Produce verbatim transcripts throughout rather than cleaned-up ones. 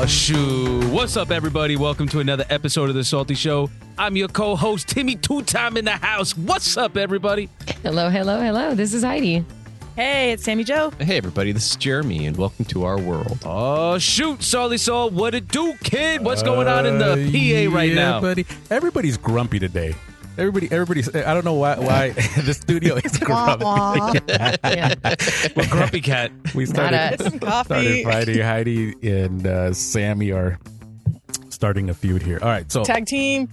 Oh, shoot. What's up, everybody? Welcome to another episode of The Salty Show. I'm your co-host, Timmy Two-Time in the house. What's up, everybody? Hello, hello, hello. This is Heidi. Hey, it's Sammy Joe. Hey, everybody. This is Jeremy, and welcome to our world. Oh, shoot, Salty Soul. What it do, kid? What's going on in the P A right yeah, now? Buddy. Everybody's grumpy today. Everybody, everybody's. I don't know why. Why the studio is grumpy. Yeah. Well, Grumpy Cat. We started, Some coffee. started Friday. Heidi and uh, Sammy are starting a feud here. All right, so Tag team.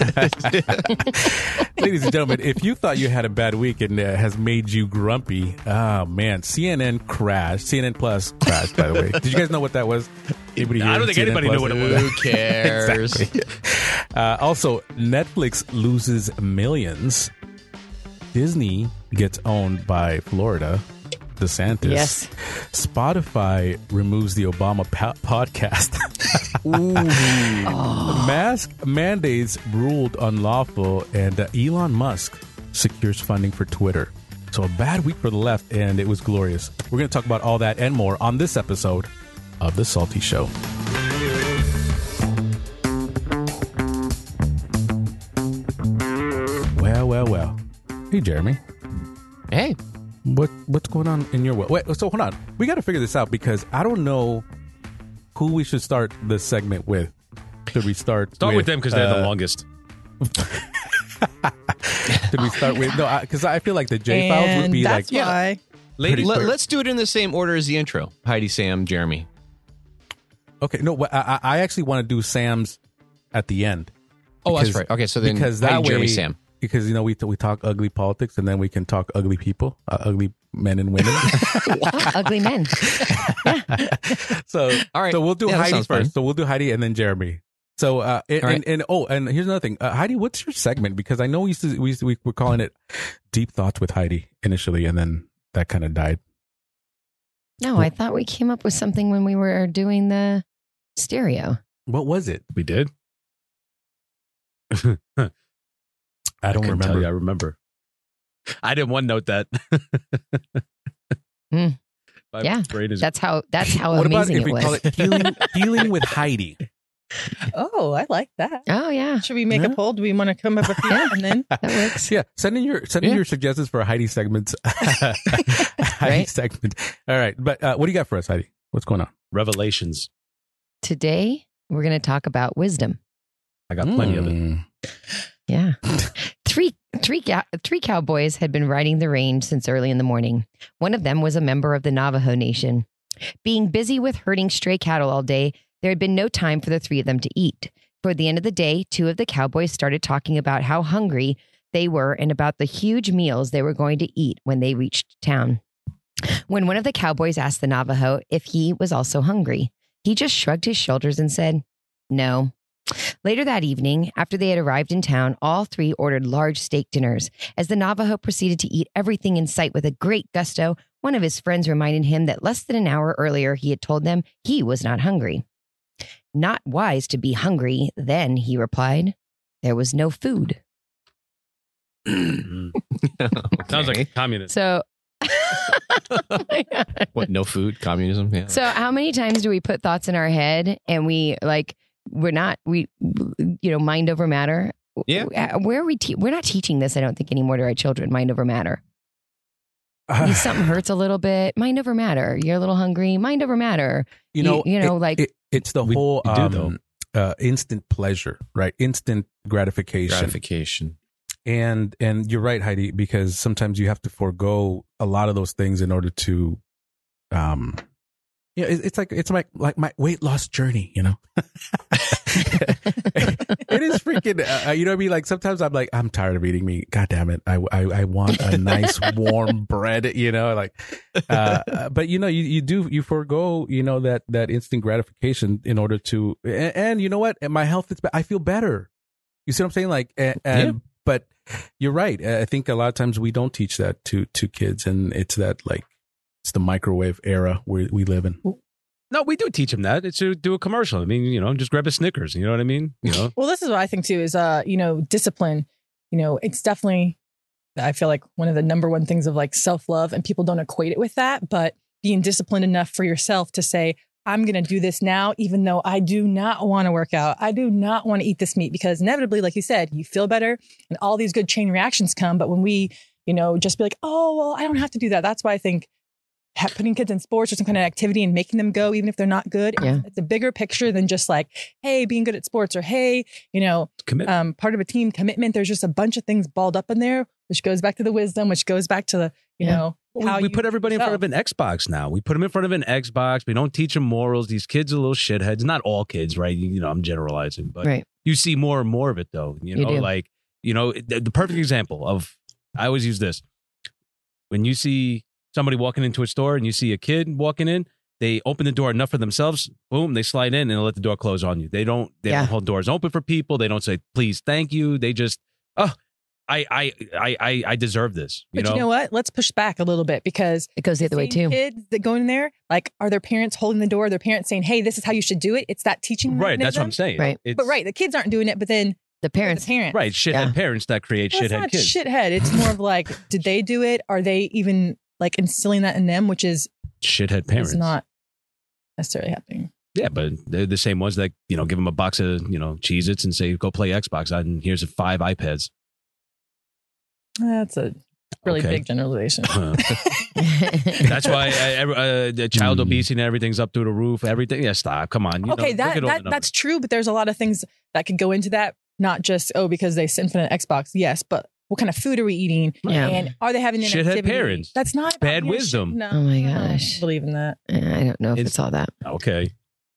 ladies and gentlemen, if you thought you had a bad week and uh, has made you grumpy, oh man, C N N crashed. C N N Plus crashed. By the way, did you guys know what that was? Anybody I hear don't think C N N anybody Plus? knew what it was. Who cares? Exactly. Uh, also, Netflix loses millions. Disney gets owned by Florida DeSantis. Yes. Spotify removes the Obama po- podcast. Oh. Mask mandates ruled unlawful, and uh, Elon Musk secures funding for Twitter. So a bad week for the left, and it was glorious. We're going to talk about all that and more on this episode of The Salty Show. Well, well, well. Hey, Jeremy. Hey. What what's going on in your world? Wait, so hold on. We got to figure this out because I don't know who we should start this segment with. Should we start? Start with, with them because they're the uh, longest. Should we start with no? Because I, I feel like the J files would And be that's like yeah. why. Ladies, Let, let's do it in the same order as the intro. Heidi, Sam, Jeremy. okay. No, wh- I, I actually want to do Sam's at the end. Oh, that's Because- right. Okay, so then because that Heidi, way, Jeremy, Sam. because you know we we talk ugly politics and then we can talk ugly people, uh, ugly men and women. Oh, ugly men. So All right. so we'll do Yeah, that Heidi sounds first. fine. So we'll do Heidi and then Jeremy. So uh, and, All right. and, and oh, and here's another thing, uh, Heidi, what's your segment? Because I know we used to we used to, we were calling it Deep Thoughts with Heidi initially, and then that kind of died. No, I thought we came up with something when we were doing the stereo. What was it? we did. I don't couldn't tell remember. you, I remember. I didn't one note that. Mm. My Yeah, brain is That's how. That's how What about amazing if it we was. call it healing, healing with Heidi? Oh, I like that. Oh yeah, Should we make Yeah. a poll? Do we want to come up with a few Yeah. and then? that works. Yeah, send in your send in Yeah. your suggestions for Heidi segments. Heidi Right. segment. All right, but uh, what do you got for us, Heidi? What's going on? revelations. Today we're going to talk about wisdom. I got plenty of it. Mm. Yeah. Three three cow- three cowboys had been riding the range since early in the morning. One of them was a member of the Navajo Nation. Being busy with herding stray cattle all day, there had been no time for the three of them to eat. Toward the end of the day, two of the cowboys started talking about how hungry they were and about the huge meals they were going to eat when they reached town. When one of the cowboys asked the Navajo if he was also hungry, he just shrugged his shoulders and said, "No." Later that evening, after they had arrived in town, all three ordered large steak dinners. As the Navajo proceeded to eat everything in sight with a great gusto, one of his friends reminded him that less than an hour earlier he had told them he was not hungry. "Not wise to be hungry then," he replied. "There was no food." Mm. Sounds like a communist. So, oh my God. What, no food? Communism? Yeah. So how many times do we put thoughts in our head and we like, we're not, we, you know, mind over matter? Yeah. Where are we, te- we're not teaching this, I don't think, anymore to our children, mind over matter. If something hurts a little bit, mind over matter. You're a little hungry, mind over matter. You know, you, you know, it- like, it, it's the We- whole we do, um, uh, instant pleasure, right? Instant gratification. Gratification. And and you're right, Heidi, because sometimes you have to forego a lot of those things in order to, um, yeah, it's, it's like it's like like my weight loss journey, you know. It is freaking, uh, you know what I mean? Like sometimes I'm like, I'm tired of eating meat. God damn it, I I, I want a nice warm bread, you know, like. Uh, but you know, you, you do you forego, you know, that that instant gratification in order to, and, and you know what? And my health is, I feel better. You see what I'm saying? Like, and, and Yeah. but you're right. I think a lot of times we don't teach that to to kids, and it's that like it's the microwave era we we live in. No, we do teach them that. It's to do a commercial. I mean, you know, just grab a Snickers. You know what I mean? You know, Well, this is what I think too is, uh, you know, discipline. You know, it's definitely, I feel like one of the number one things of like self-love, and people don't equate it with that, but being disciplined enough for yourself to say, I'm going to do this now, even though I do not want to work out. I do not want to eat this meat because inevitably, like you said, you feel better and all these good chain reactions come. But when we, you know, just be like, oh, well, I don't have to do that. That's why I think ha- putting kids in sports or some kind of activity and making them go, even if they're not good, Yeah. it's, it's a bigger picture than just like, hey, being good at sports or, hey, you know, Commitment. um, part of a team commitment. There's just a bunch of things balled up in there, which goes back to the wisdom, which goes back to the, you Yeah. know, We, how we you put everybody in front of an Xbox now. We put them in front of an Xbox. We don't teach them morals. These kids are little shitheads. Not all kids, right? You, you know, I'm generalizing, but Right. you see more and more of it, though. You You know, do. like, you know, the, the perfect example of, I always use this. When you see somebody walking into a store and you see a kid walking in, they open the door enough for themselves. Boom, they slide in and they let the door close on you. They don't, they Yeah. don't hold doors open for people. They don't say, please, thank you. They just, oh, I, I, I, I, I deserve this. You But know? you know what? Let's push back a little bit because It goes the other way same too. kids that go in there, like, are their parents holding the door? Their parents saying, "Hey, this is how you should do it." It's that teaching. Right. That's what I'm mechanism. saying. Right. It's, But right, the kids aren't doing it, but then The parents. the parents, Right. Shithead Yeah. parents that create Well, it's shithead not kids. shithead. It's more of like, did they do it? Are they even like instilling that in them? Which is Shithead parents. is not necessarily happening. Yeah, but they're the same ones that, you know, give them a box of, you know, Cheez-Its and say, go play Xbox. And here's five iPads. That's a really Okay. big generalization. Uh, That's why I, uh, the child Mm. obesity and everything's up through the roof. Everything. Yeah, stop. Come on. You okay, know, look that, at all the that numbers. that's true, but there's a lot of things that could go into that. Not just oh because they sit in front of Xbox. Yes, but what kind of food are we eating? Yeah. And are they having an Shithead activity? parents. That's not about Bad being a wisdom. shit- No, Oh my I don't gosh. believe in that. I don't know if It's- it's all that. Okay.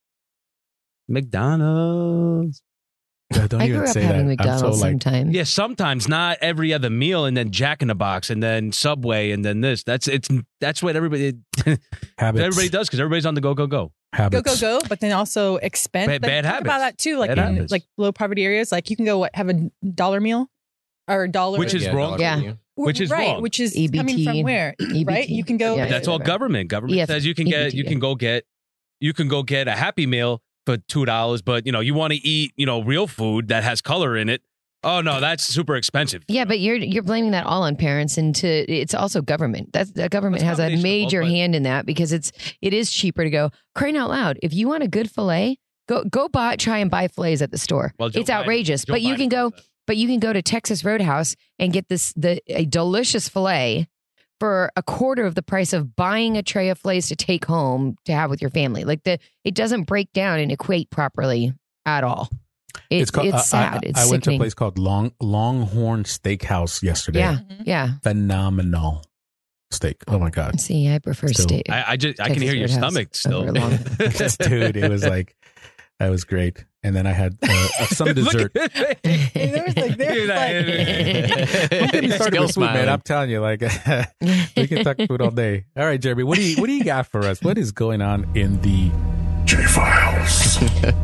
McDonald's. Uh, Don't I even grew up say having that. McDonald's I'm so like, sometime. Yeah, sometimes not every other meal, and then Jack in the Box, and then Subway, and then this. That's it's that's what everybody habits. everybody does because everybody's on the go go go. habits. Go go go, but then also expense. Bad- But bad think habits. about that too, like Bad in habits. like low poverty areas, like you can go what have a dollar meal or a dollar, Which is Yeah, wrong. dollar Yeah. menu. which is right, wrong. which is E B T. coming from where, E B T. right? You can go. Yeah. But that's all government. Government Yeah, says you can E B get T, you yeah. can go get you can go get a Happy Meal for two dollars, but you know you want to eat you know real food that has color in it. Oh no, that's super expensive. Yeah, but you're you're blaming that all on parents, and to it's also government. That's the government It's a has a combination of major both, but- hand in that because it's it is cheaper to go crying out loud. If you want a good fillet, go go buy try and buy fillets at the store. Well, Joe it's Biden- outrageous, Joe but you Biden can go does that. but you can go to Texas Roadhouse and get this the a delicious fillet for a quarter of the price of buying a tray of fillets to take home to have with your family. Like the it doesn't break down and equate properly at all. It, it's called- I- sad. I, it's I went to a sickening. place called Long Longhorn Steakhouse yesterday. Yeah, Mhm. yeah. Phenomenal steak. Oh my god, See, I prefer Still- steak. I, I just I can Texas hear your Roadhouse stomach still. over long. dude! It was like that was great. And then I had uh, uh, some Look dessert. at- There was like- there was like- Don't get me started Still with food, man. smiling. I'm telling you, like we can talk food all day. All right, Jeremy, what do you what do you got for us? What is going on in the J Files?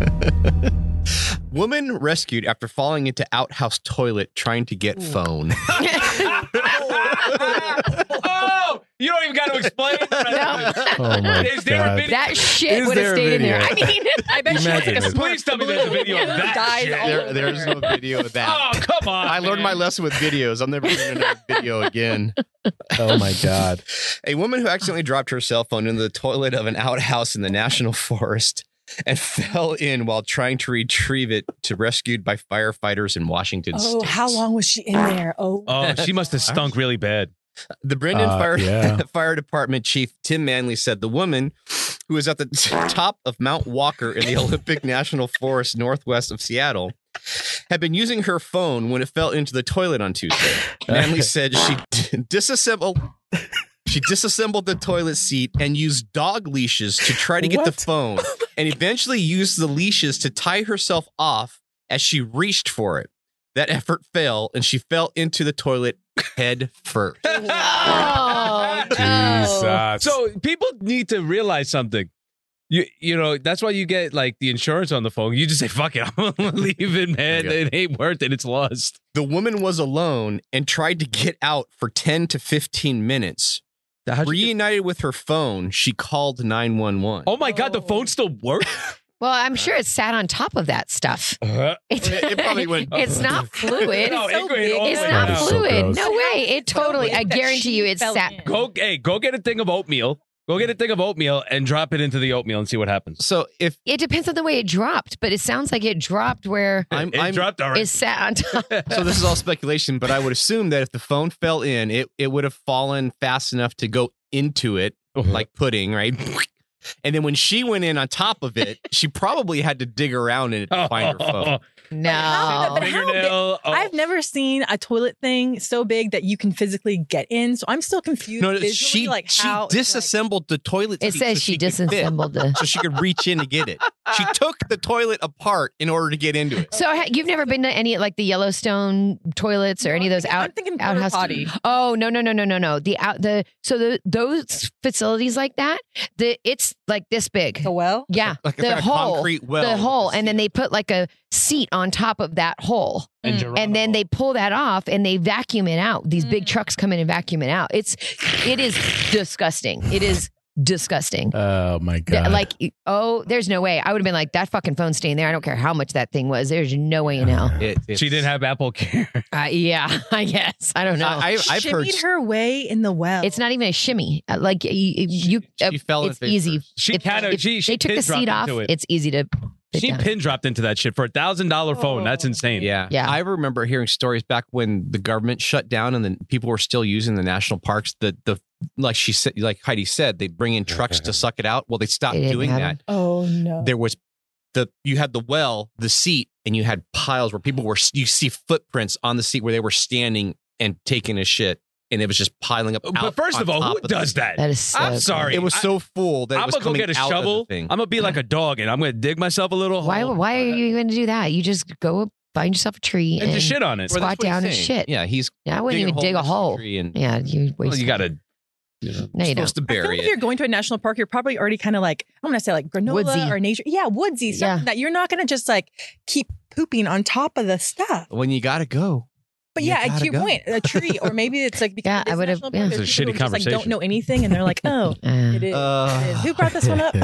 Woman rescued after falling into outhouse toilet trying to get phone. oh, you don't even got to explain. Oh my Is there a god! video? That shit Is would have there a stayed in there. I video? mean, I bet she was like Imagine a it. smart Please tell me there's a video of that Dies shit. all There, over there's her. no video of that. Oh, come on. I learned my man. lesson with videos. I'm never doing another video again. Oh my god! A woman who accidentally dropped her cell phone into the toilet of an outhouse in the national forest and fell in while trying to retrieve it to rescued by firefighters in Washington Oh, state. how long was she in there? Oh, Oh, she must have stunk really bad. The Brendan Uh, Fire, yeah. Fire Department Chief Tim Manley said the woman, who was at the top of Mount Walker in the Olympic National Forest northwest of Seattle, had been using her phone when it fell into the toilet on Tuesday. Manley said she d- disassembled. She disassembled the toilet seat and used dog leashes to try to get the What? phone, and eventually used the leashes to tie herself off as she reached for it. That effort failed, and she fell into the toilet head first. oh, no. Jesus. So people need to realize something. You you know, that's why you get like the insurance on the phone. You just say, fuck it, I'm gonna leave it, man. Yeah. It ain't worth it. It's lost. The woman was alone and tried to get out for ten to fifteen minutes. How'd you get- Reunited with her phone, she called nine one one. oh my God, the phone still works? Well, I'm sure it sat on top of that stuff. Uh, It's, It probably went- it's not fluid. No, so it went all big. It's the way not That is down. so fluid. gross. No way. It totally, I That guarantee she you, it fell sat. in. Go, hey, go get a thing of oatmeal. Go get a thing of oatmeal and drop it into the oatmeal and see what happens. So if It depends on the way it dropped, but it sounds like it dropped where I'm, it I'm dropped already. it sat on top. so this is all speculation, but I would assume that if the phone fell in, it it would have fallen fast enough to go into it, like pudding, right? And then when she went in on top of it, she probably had to dig around in it to find her phone. No. But how big- Fingernail. Oh. I've never seen a toilet thing so big that you can physically get in. So I'm still confused. No, no, visually, she like she how it's, disassembled the toilet. It seat says so she could fit, disassembled the. so she could reach in to get it. She took the toilet apart in order to get into it. So ha- you've never been to any like the Yellowstone toilets or any of those I'm out thinking porta outhouse? potty. Oh no no no no no no the out the so the those facilities like that the it's like this big. The well. Yeah, Like a- the like a hole, concrete well the with hole, a and then seat. they put like a seat on top of that hole, And, Mm. Geronimo. and then they pull that off and they vacuum it out. These big Mm. trucks come in and vacuum it out. It's it is disgusting. It is disgusting. Oh my Yeah, god! like oh, there's no way. I would have been like that fucking phone staying there. I don't care how much that thing was. There's no way in hell. It- it's- She didn't have Apple Care. Uh, yeah, I guess. I don't know. I, I've, I've heard Shimmied her way in the well. It's not even a shimmy. Uh, Like you, you she uh, fell in it's face easy. first. She If- kind of if she she they took pin the seat dropped off. into it. It's easy to. sit She down. pin dropped into that shit for a thousand dollar phone. That's Oh. insane. Yeah. Yeah. I remember hearing stories back when the government shut down and then people were still using the national parks. The the like she said, like Heidi said, they bring in trucks to suck it out. Well, they stopped They didn't doing have that. Oh no. There was the you had the well, the seat, and you had piles where people were. You see footprints on the seat where they were standing and taking a shit, and it was just piling up. But out first on of all, top who of the- does that? That is. So I'm cool. sorry. It was I- so full that it I'm was gonna go coming get a out of shovel. the thing. I'm gonna be like a dog, and I'm gonna dig myself a little Why? hole. Why are you going to do that? You just go find yourself a tree and and, just shit on it? Well, squat that's what he's down and saying. shit. Yeah, he's Yeah, I wouldn't digging even dig a next to the hole. tree and Yeah, you waste. Well, you gotta. You know, No, you don't. supposed to I feel bury like if it. you're going to a national park, you're probably already kind of like, I'm going to say like granola Woodsy. or nature. Yeah, woodsy. Something Yeah. that you're not going to just like keep pooping on top of the stuff. When you gotta go. But You yeah, to gotta your go. point, a tree, or maybe it's like because Yeah, it is I a would've- national yeah. park, It's a there's people shitty who just, like, conversation. don't know anything, and they're like, oh, Uh, it is. Uh, it is. Who brought this one up?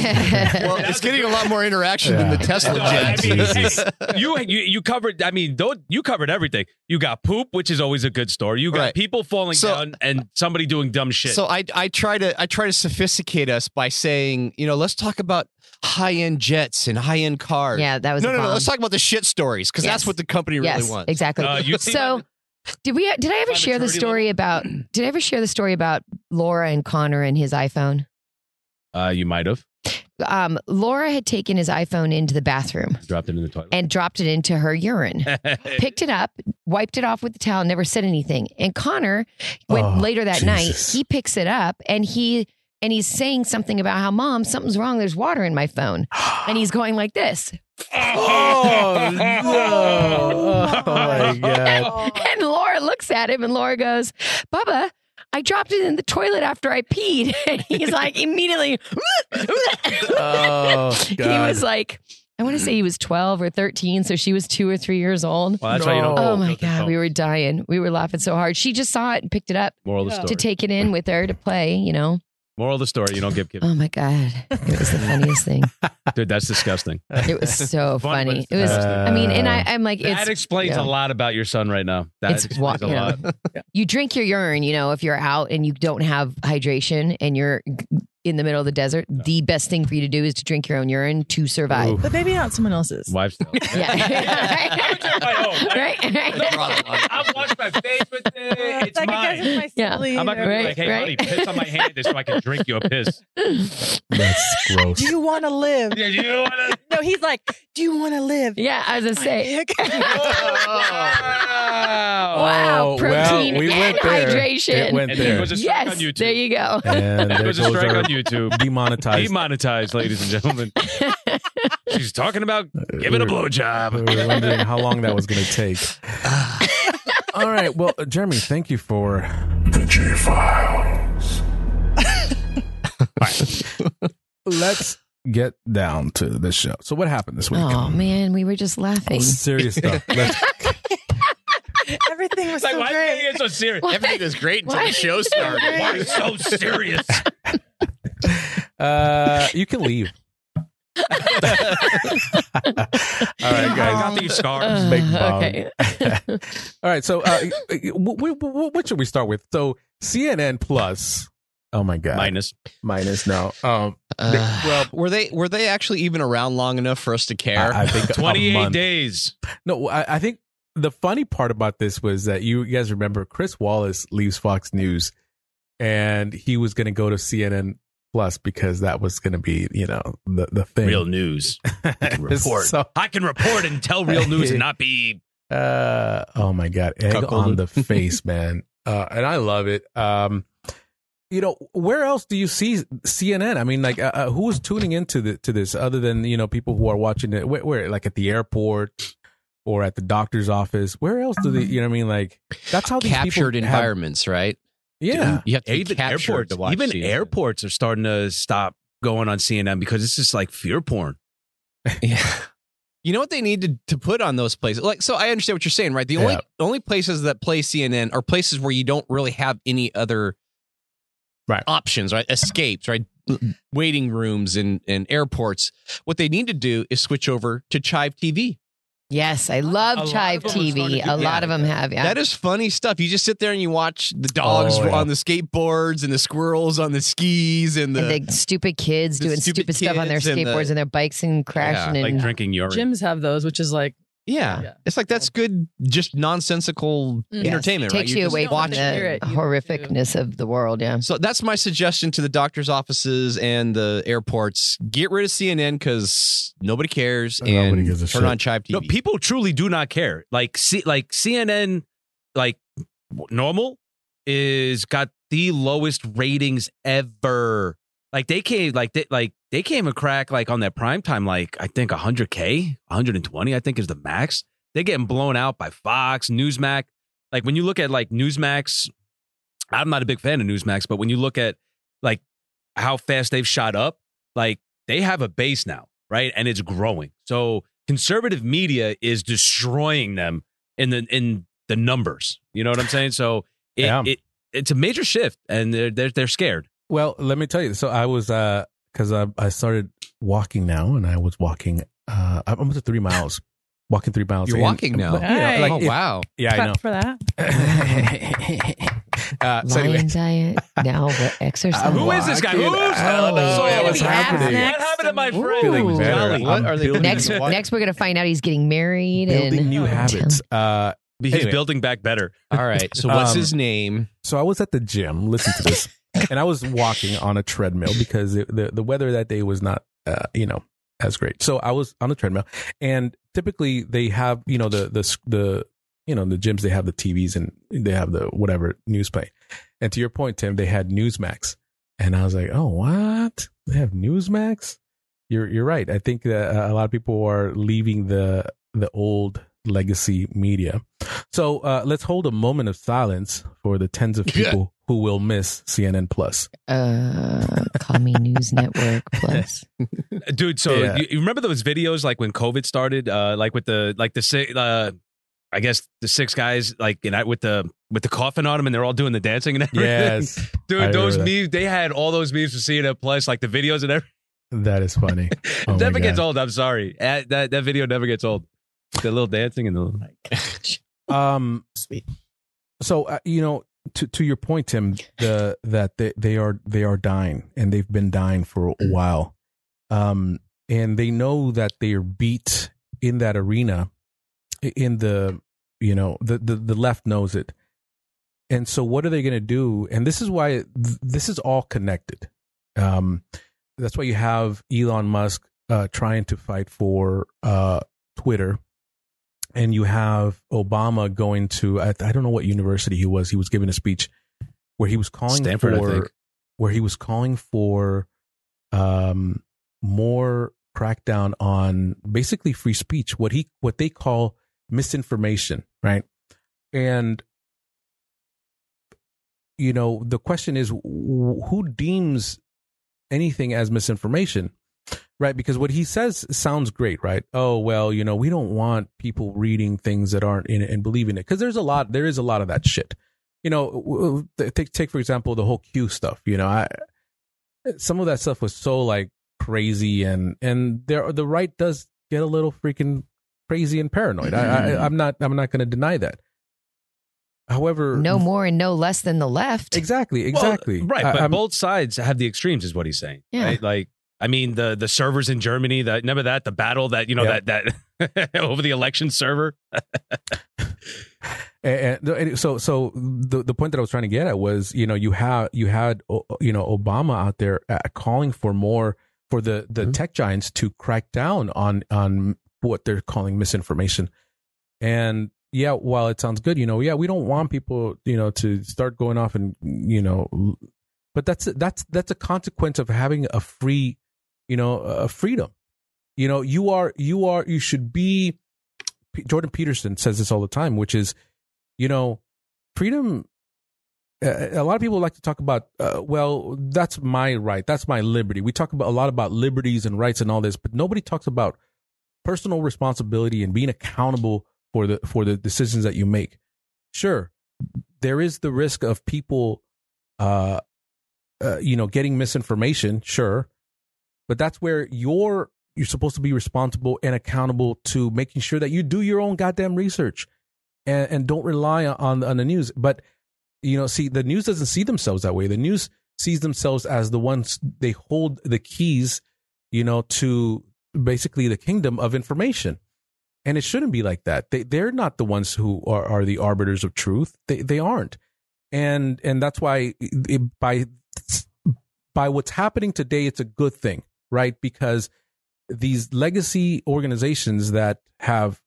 Well, it's getting a lot more interaction than the Yeah. Tesla No, I jet. mean, Jesus. you, you you covered. I mean, don't you covered everything. You got poop, which is always a good story. You got Right. people falling So- down and somebody doing dumb shit. So I I try to I try to sophisticate us by saying, you know, let's talk about high end jets and high end cars. yeah, that was no, a no, no. bomb. Let's talk about the shit stories because Yes. that's what the company really yes, wants. exactly. Uh, you see so, did we? Did I ever my share the maturity story level? about? Did I ever share the story about Laura and Connor and his iPhone? uh, you might have Um, Laura had taken his iPhone into the bathroom dropped it in the toilet. and dropped it into her urine. Picked it up, wiped it off with the towel, never said anything. And Connor went Oh, later that night. Jesus. He picks it up and he and he's saying something about how, Mom, something's wrong. There's water in my phone. And he's going like this. Oh no! Oh my god! And Laura looks at him and Laura goes, Bubba, I dropped it in the toilet after I peed. And he's like immediately Oh he god! was like, I want to say he was twelve or thirteen, so she was two or three years old. Well, that's why you don't. No. Oh my filter God, phone. we were dying. We were laughing so hard. She just saw it and picked it up Moral of the Yeah. story. to take it in with her to play, you know. Moral of the story: you don't give kids. Oh my God. It was the funniest thing. Dude, that's disgusting. It was so Fun, but funny. it's It was, I mean, and I, I'm like, That it's, explains yeah. a lot about your son right now. That It's explains wa- a you lot. know. you drink your urine, you know, if you're out and you don't have hydration and you're in the middle of the desert, the best thing for you to do is to drink your own urine to survive. Ooh. But maybe not someone else's. Wives. Yeah. right. right. I've washed my face with it. It's It's like, I guess mine. it's my Yeah. silly, I'm not gonna Right, be like, hey, right. buddy, piss on my hand so I can drink your piss. That's gross. Do you want to live? Yeah, you know what? No, he's like, do you want to live? Yeah, I was gonna say. Wow. Wow, Oh, protein well, we and went there. hydration. It went And there there. goes a strike on Yes, YouTube. there you go. And There there goes a goes strike our on YouTube. demonetized. Demonetized, ladies and gentlemen. She's talking about giving a We blowjob. were wondering how long that was going to take. All right. Well, uh, Jeremy, thank you for the J Files. Let's get down to the show. So, what happened this week? Oh man, we were just laughing. Serious stuff. Let's, Everything was Like, so why are great. you getting so serious? Everything was great until Why? the show started. Why are you so serious? uh, you can leave. All right, I guys. got these scars. Big Uh, bomb. okay. All right. So, uh, w- w- w- what should we start with? So, C N N Plus Oh my god. Minus. Minus. No. Um. Uh, well, were they were they actually even around long enough for us to care? I, I think a twenty-eight month. days. No, I, I think the funny part about this was that you guys remember Chris Wallace leaves Fox News, and he was going to go to C N N Plus because that was going to be, you know, the the thing. Real news. I can report. So- I can report and tell real news and not be. Uh, oh my god, egg Cuckolded. on the face, man. Uh, and I love it. Um, you know, where else do you see C N N? I mean, like, uh, uh, who is tuning into the to this other than, you know, people who are watching it? Where, where, like at the airport or at the doctor's office? Where else do they? You know what I mean? Like, that's how these Captured people have- environments, right? yeah. You have to be Even captured airports, to watch even C N N. airports are starting to stop going on C N N because it's just like fear porn. Yeah. You know what they need to, to put on those places? Like, so I understand what you're saying, right? The only Yeah. only places that play C N N are places where you don't really have any other Right. options, right? Escapes, right? Waiting rooms and, and airports. What they need to do is switch over to Chive T V. Yes, I love A lot Chive of them are T starting V. to do A lot that. of them have. Yeah. That is funny stuff. You just sit there and you watch the dogs Oh, yeah. on the skateboards and the squirrels on the skis and the, and the stupid kids the doing stupid stupid, stuff on their kids and the- skateboards and their bikes and crashing Yeah, Like and drinking urine. Gyms have those, which is like yeah. Yeah. It's like that's good, just nonsensical Mm. entertainment. takes right? you You're just away from watching the hear it. You- horrificness of the world. Yeah. So that's my suggestion to the doctor's offices and the airports. Get rid of C N N because nobody cares, Nobody and gives a turn shit. on Chive T V. No, people truly do not care. Like C, like C N N, like normal is got the lowest ratings ever. Like they came, like they, like they came a crack like on that prime time, like I think one hundred K, one hundred twenty, I think is the max. They're getting blown out by Fox, Newsmax. Like when you look at like Newsmax, I'm not a big fan of Newsmax, but when you look at like how fast they've shot up, like they have a base now, right? And it's growing. So conservative media is destroying them in the in the numbers. You know what I'm saying? So it, Yeah. it it's a major shift, and they're they're, they're scared. Well, let me tell you. So I was, uh, because I I started walking now, and I was walking. Uh, I'm almost at three miles. Walking three miles. You're And- walking now. but, you know, Hey. like oh if- wow! yeah, I know. clap for that. uh, so anyway, Lion diet. Now what exercise? I'm Who is this guy? walking. Who's Oh, telling the story? yeah, what's What happening? happened to my friend? Feeling better. Jolly. What I'm are they building- Next, What? next we're gonna find out he's getting married building and new Oh, habits. Uh, He's Anyway. building back better. All right. So what's Um, his name? so I was at the gym. Listen to this, and I was walking on a treadmill because it, the the weather that day was not, uh, you know, as great. So I was on the treadmill, and typically they have, you know, the the the you know the gyms, they have the T Vs and they have the whatever news play. And to your point, Tim, they had Newsmax, and I was like, oh, what? They have Newsmax? You're you're right. I think that uh, a lot of people are leaving the the old legacy media. So uh, let's hold a moment of silence for the tens of people who will miss C N N Plus. uh, call me News Network Plus. Dude, so Yeah. you, you remember those videos like when COVID started, uh, like with the like the si- uh, I guess the six guys like you know, with the with the coffin on them, and they're all doing the dancing and everything. Yes, I dude, those remember that. memes they had all those memes for C N N Plus, like the videos and everything. That is funny. Oh It my never gets God. old. I'm sorry, Uh, that that video never gets old. The little dancing and the little. Um, Sweet. so uh, you know, to to your point, Tim, the that they, they are they are dying, and they've been dying for a while. Um, and they know that they are beat in that arena. In the you know the the, the left knows it, and so what are they going to do? And this is why th- this is all connected. Um, that's why you have Elon Musk uh, trying to fight for uh, Twitter. And you have Obama going to, I, I don't know what university he was. He was giving a speech where he was calling Stanford, I for, think. where he was calling for um, more crackdown on basically free speech, what he, what they call misinformation, right? And, you know, the question is, wh- who deems anything as misinformation? Right, because what he says sounds great, right? Oh, well, you know, we don't want people reading things that aren't in it and believing it, because there's a lot, there is a lot of that shit. You know, w- w- take take for example the whole Q stuff. You know, I some of that stuff was so like crazy, and and there the right does get a little freaking crazy and paranoid. I, I I'm not I'm not going to deny that. However, No more and no less than the left. exactly, Well, exactly. right, I- but I'm- both sides have the extremes, is what he's saying. Yeah. Right? Like, I mean, the the servers in Germany. That remember that the battle that you know Yeah. that that over the election server. And, and so, so the the point that I was trying to get at was, you know, you have you had o- you know Obama out there uh, calling for more for the the Mhm. tech giants to crack down on on what they're calling misinformation. And yeah, while it sounds good, you know, yeah, we don't want people, you know, to start going off and you know, but that's that's that's a consequence of having a free, you know, a freedom. You know, you are you are you should be. Jordan Peterson says this all the time, which is, you know, freedom. Uh, a lot of people like to talk about, uh, well, that's my right, that's my liberty. We talk about a lot about liberties and rights and all this, but nobody talks about personal responsibility and being accountable for the for the decisions that you make. Sure, there is the risk of people, uh, uh, you know, getting misinformation. Sure, but that's where you're you're supposed to be responsible and accountable to making sure that you do your own goddamn research and, and don't rely on on the news. But you know, see, the news doesn't see themselves that way. The news sees themselves as the ones they hold the keys, you know, to basically the kingdom of information. And it shouldn't be like that. They they're not the ones who are, are the arbiters of truth. They they aren't. And and that's why it, by by what's happening today, it's a good thing, right? Because these legacy organizations that have,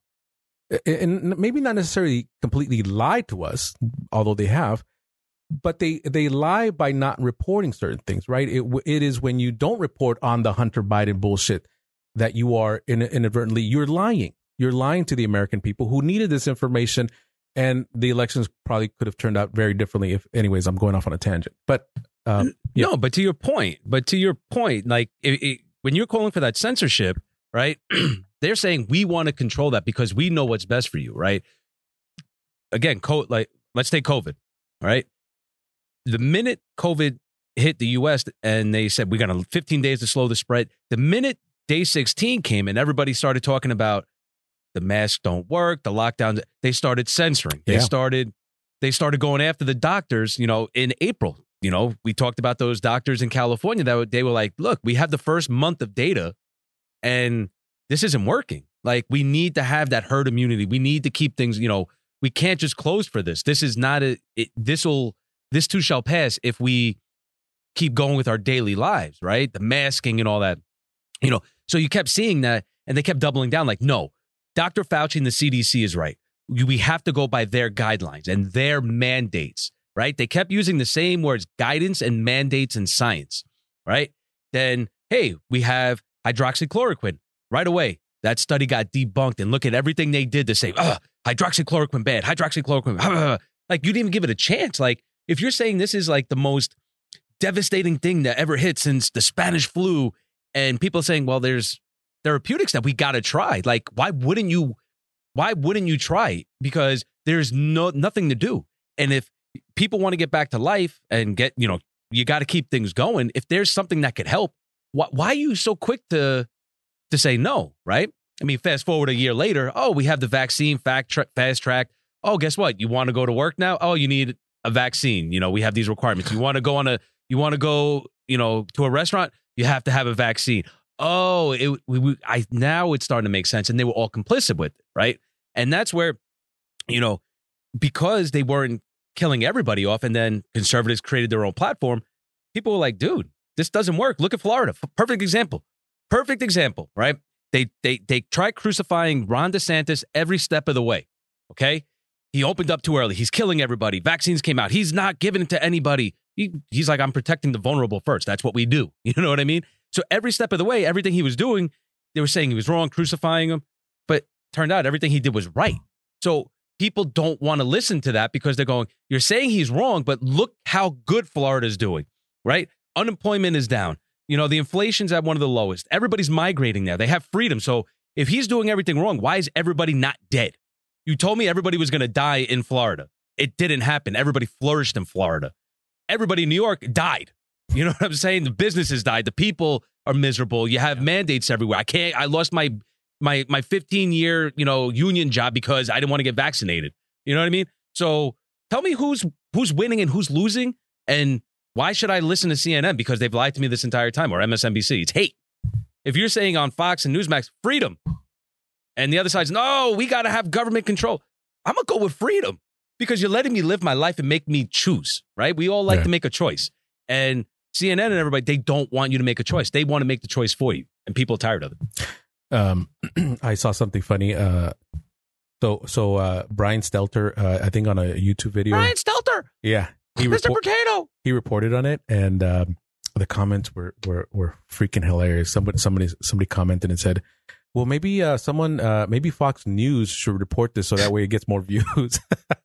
and maybe not necessarily completely lied to us, although they have, but they they lie by not reporting certain things, right? It it is when you don't report on the Hunter Biden bullshit that you are inadvertently, you're lying. You're lying to the American people who needed this information, and the elections probably could have turned out very differently. If, anyways, I'm going off on a tangent, but um, yeah. No, but to your point, but to your point, like it, it, when you're calling for that censorship, right? They're saying we want to control that because we know what's best for you, right? Again, co- like let's take COVID, right? The minute COVID hit the U S and they said we got fifteen days to slow the spread, the minute day sixteen came and everybody started talking about the masks don't work, the lockdowns, they started censoring. They Yeah. started they started going after the doctors, you know, in April. You know, we talked about those doctors in California that they were like, look, we have the first month of data and this isn't working. Like, we need to have that herd immunity. We need to keep things, you know, we can't just close for this. This is not a, it, this will, this too shall pass if we keep going with our daily lives, right? The masking and all that, you know. So you kept seeing that and they kept doubling down like, no, Doctor Fauci and the C D C is right. We have to go by their guidelines and their mandates, right? They kept using the same words, guidance and mandates and science, right? Then, hey, we have hydroxychloroquine right away. That study got debunked, and look at everything they did to say, oh, hydroxychloroquine bad, hydroxychloroquine, blah. Like, you didn't even give it a chance. Like, if you're saying this is like the most devastating thing that ever hit since the Spanish flu, and people are saying, well, there's therapeutics that we got to try. Like, why wouldn't you, why wouldn't you try? Because there's no nothing to do. And if people want to get back to life and get, you know, you got to keep things going. If there's something that could help, why, why are you so quick to to say no, right? I mean, fast forward a year later, oh, we have the vaccine fact tra- fast track. Oh, guess what? You want to go to work now? Oh, you need a vaccine. You know, we have these requirements. You want to go on a, you want to go, you know, to a restaurant? You have to have a vaccine. Oh, it, we, we, I now it's starting to make sense, and they were all complicit with it, right? And that's where, you know, because they weren't killing everybody off, and then conservatives created their own platform. People were like, dude, this doesn't work. Look at Florida. Perfect example. Perfect example, right? They they they tried crucifying Ron DeSantis every step of the way, okay? He opened up too early. He's killing everybody. Vaccines came out. He's not giving it to anybody. He, he's like, I'm protecting the vulnerable first. That's what we do. You know what I mean? So every step of the way, everything he was doing, they were saying he was wrong, crucifying him. But turned out everything he did was right. So people don't want to listen to that because they're going, you're saying he's wrong, but look how good Florida's doing, right? Unemployment is down. You know, the inflation's at one of the lowest. Everybody's migrating there. They have freedom. So if he's doing everything wrong, why is everybody not dead? You told me everybody was going to die in Florida. It didn't happen. Everybody flourished in Florida. Everybody in New York died. You know what I'm saying? The businesses died. The people are miserable. You have mandates everywhere. I can't, I lost my, my, my fifteen year, you know, union job because I didn't want to get vaccinated. You know what I mean? So Tell me who's who's winning and who's losing, and why should I listen to C N N because they've lied to me this entire time, or M S N B C? It's hate. If you're saying on Fox and Newsmax, freedom, and the other side's, no, we got to have government control, I'm going to go with freedom because you're letting me live my life and make me choose, right? We all like Yeah. to make a choice. And C N N and everybody, they don't want you to make a choice. They want to make the choice for you, and people are tired of it. Um, I saw something funny. Uh, so so uh, Brian Stelter, uh, I think on a YouTube video. Brian Stelter, Yeah, he Mister report- Potato. he reported on it, and um, the comments were, were were freaking hilarious. Somebody somebody somebody commented and said, "Well, maybe uh, someone, uh, maybe Fox News should report this so that way it gets more views.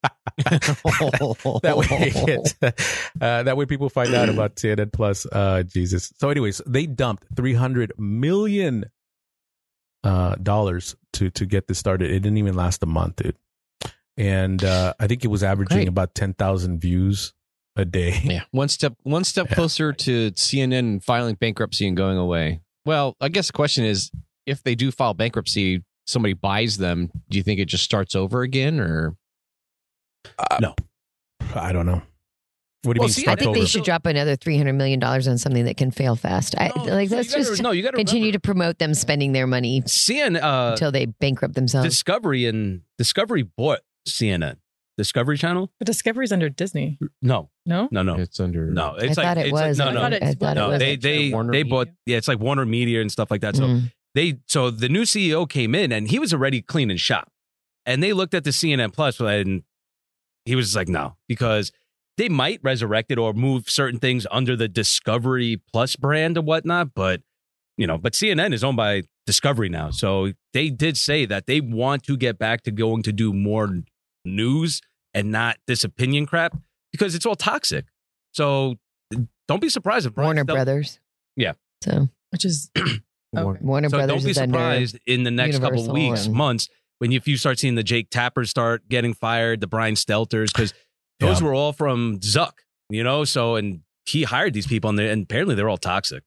that way, it gets, uh, that way people find out about C N N Plus." Uh, Jesus. So, anyways, they dumped three hundred million uh, dollars to to get this started. It didn't even last a month, dude. And uh, I think it was averaging Great. about ten thousand views a day. Yeah, one step one step Yeah. closer to C N N filing bankruptcy and going away. Well, I guess the question is, if they do file bankruptcy, somebody buys them, do you think it just starts over again, or No. I don't know. What do you Well, mean? see, I I start think over? they should drop another three hundred million dollars on something that can fail fast. I, No, like, so let's you gotta- just no, you got to continue to promote them spending their money C N N. Uh, until they bankrupt themselves. Discovery and Discovery bought C N N. Discovery Channel? But Discovery's under Disney. No, No? no, no, it's under? no. It's I like thought it it's was. Like, no, I no, thought it- I thought it no. was. They they Warner they Media? bought. Yeah, it's like Warner Media and stuff like that. So Mm. they so the new C E O came in and he was already cleaning shop, and they looked at the C N N Plus and he was just like, no, because they might resurrect it or move certain things under the Discovery Plus brand or whatnot, but you know, but C N N is owned by Discovery now, so they did say that they want to get back to going to do more news and not this opinion crap because it's all toxic. So don't be surprised if Brian Warner Stel- Brothers. Yeah. So Which is Warner- Warner So Brothers don't be is under. surprised in the next couple of Universal weeks, and- months, when you, if you start seeing the Jake Tappers start getting fired, the Brian Stelters, because those Yeah. were all from Zuck, you know. So and he hired these people, and, they, and apparently they're all toxic.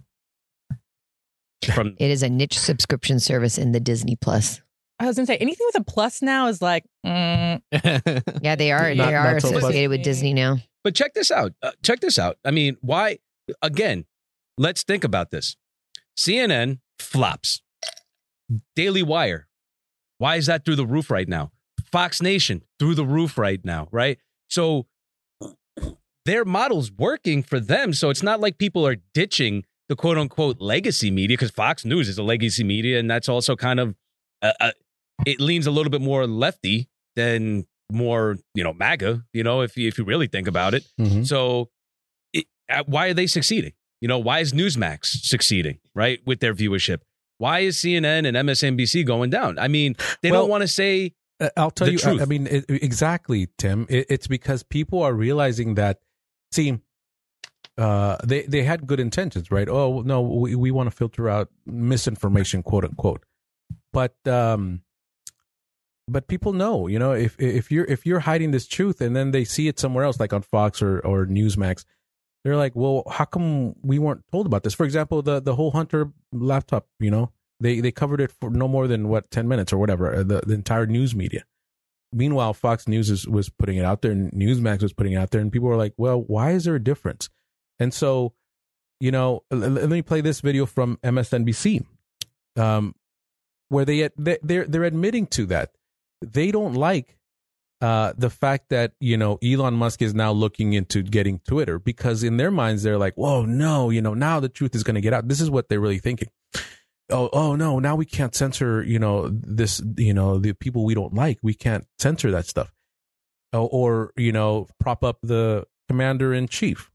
From It is a niche subscription service in the Disney Plus. I was gonna say anything with a plus now is like mm, Yeah, they are. Not- they are not so plus. associated with Disney now. But check this out. Uh, check this out. I mean, why? Again, let's think about this. C N N flops. Daily Wire. Why is that through the roof right now? Fox Nation through the roof right now, right? So their model's working for them. So it's not like people are ditching the quote unquote legacy media because Fox News is a legacy media, and that's also kind of uh, uh, it leans a little bit more lefty than more, you know, MAGA, you know, if you, if you really think about it. Mhm. So it, uh, why are they succeeding? You know, why is Newsmax succeeding, right, with their viewership? Why is C N N and M S N B C going down? I mean, they Well- don't want to say, Uh, I'll tell the you. truth. I, I mean, it, exactly, Tim. It, it's because people are realizing that. See, uh, they they had good intentions, right? Oh no, we, we want to filter out misinformation, quote unquote. But um, but people know, you know, if if you're if you're hiding this truth, and then they see it somewhere else, like on Fox or or Newsmax, they're like, well, how come we weren't told about this? For example, the the whole Hunter laptop, you know. They they covered it for no more than what ten minutes or whatever, the, the entire news media. Meanwhile, Fox News is, was putting it out there, and Newsmax was putting it out there, and people were like, "Well, why is there a difference?" And so, you know, l- let me play this video from M S N B C, um, where they they they're they're admitting to that they don't like uh, the fact that, you know, Elon Musk is now looking into getting Twitter, because in their minds they're like, "Whoa, no, you know, now the truth is going to get out." This is what they're really thinking. Oh, oh no! Now we can't censor, you know, this, you know, the people we don't like. We can't censor that stuff, or, or you know, prop up the commander in chief,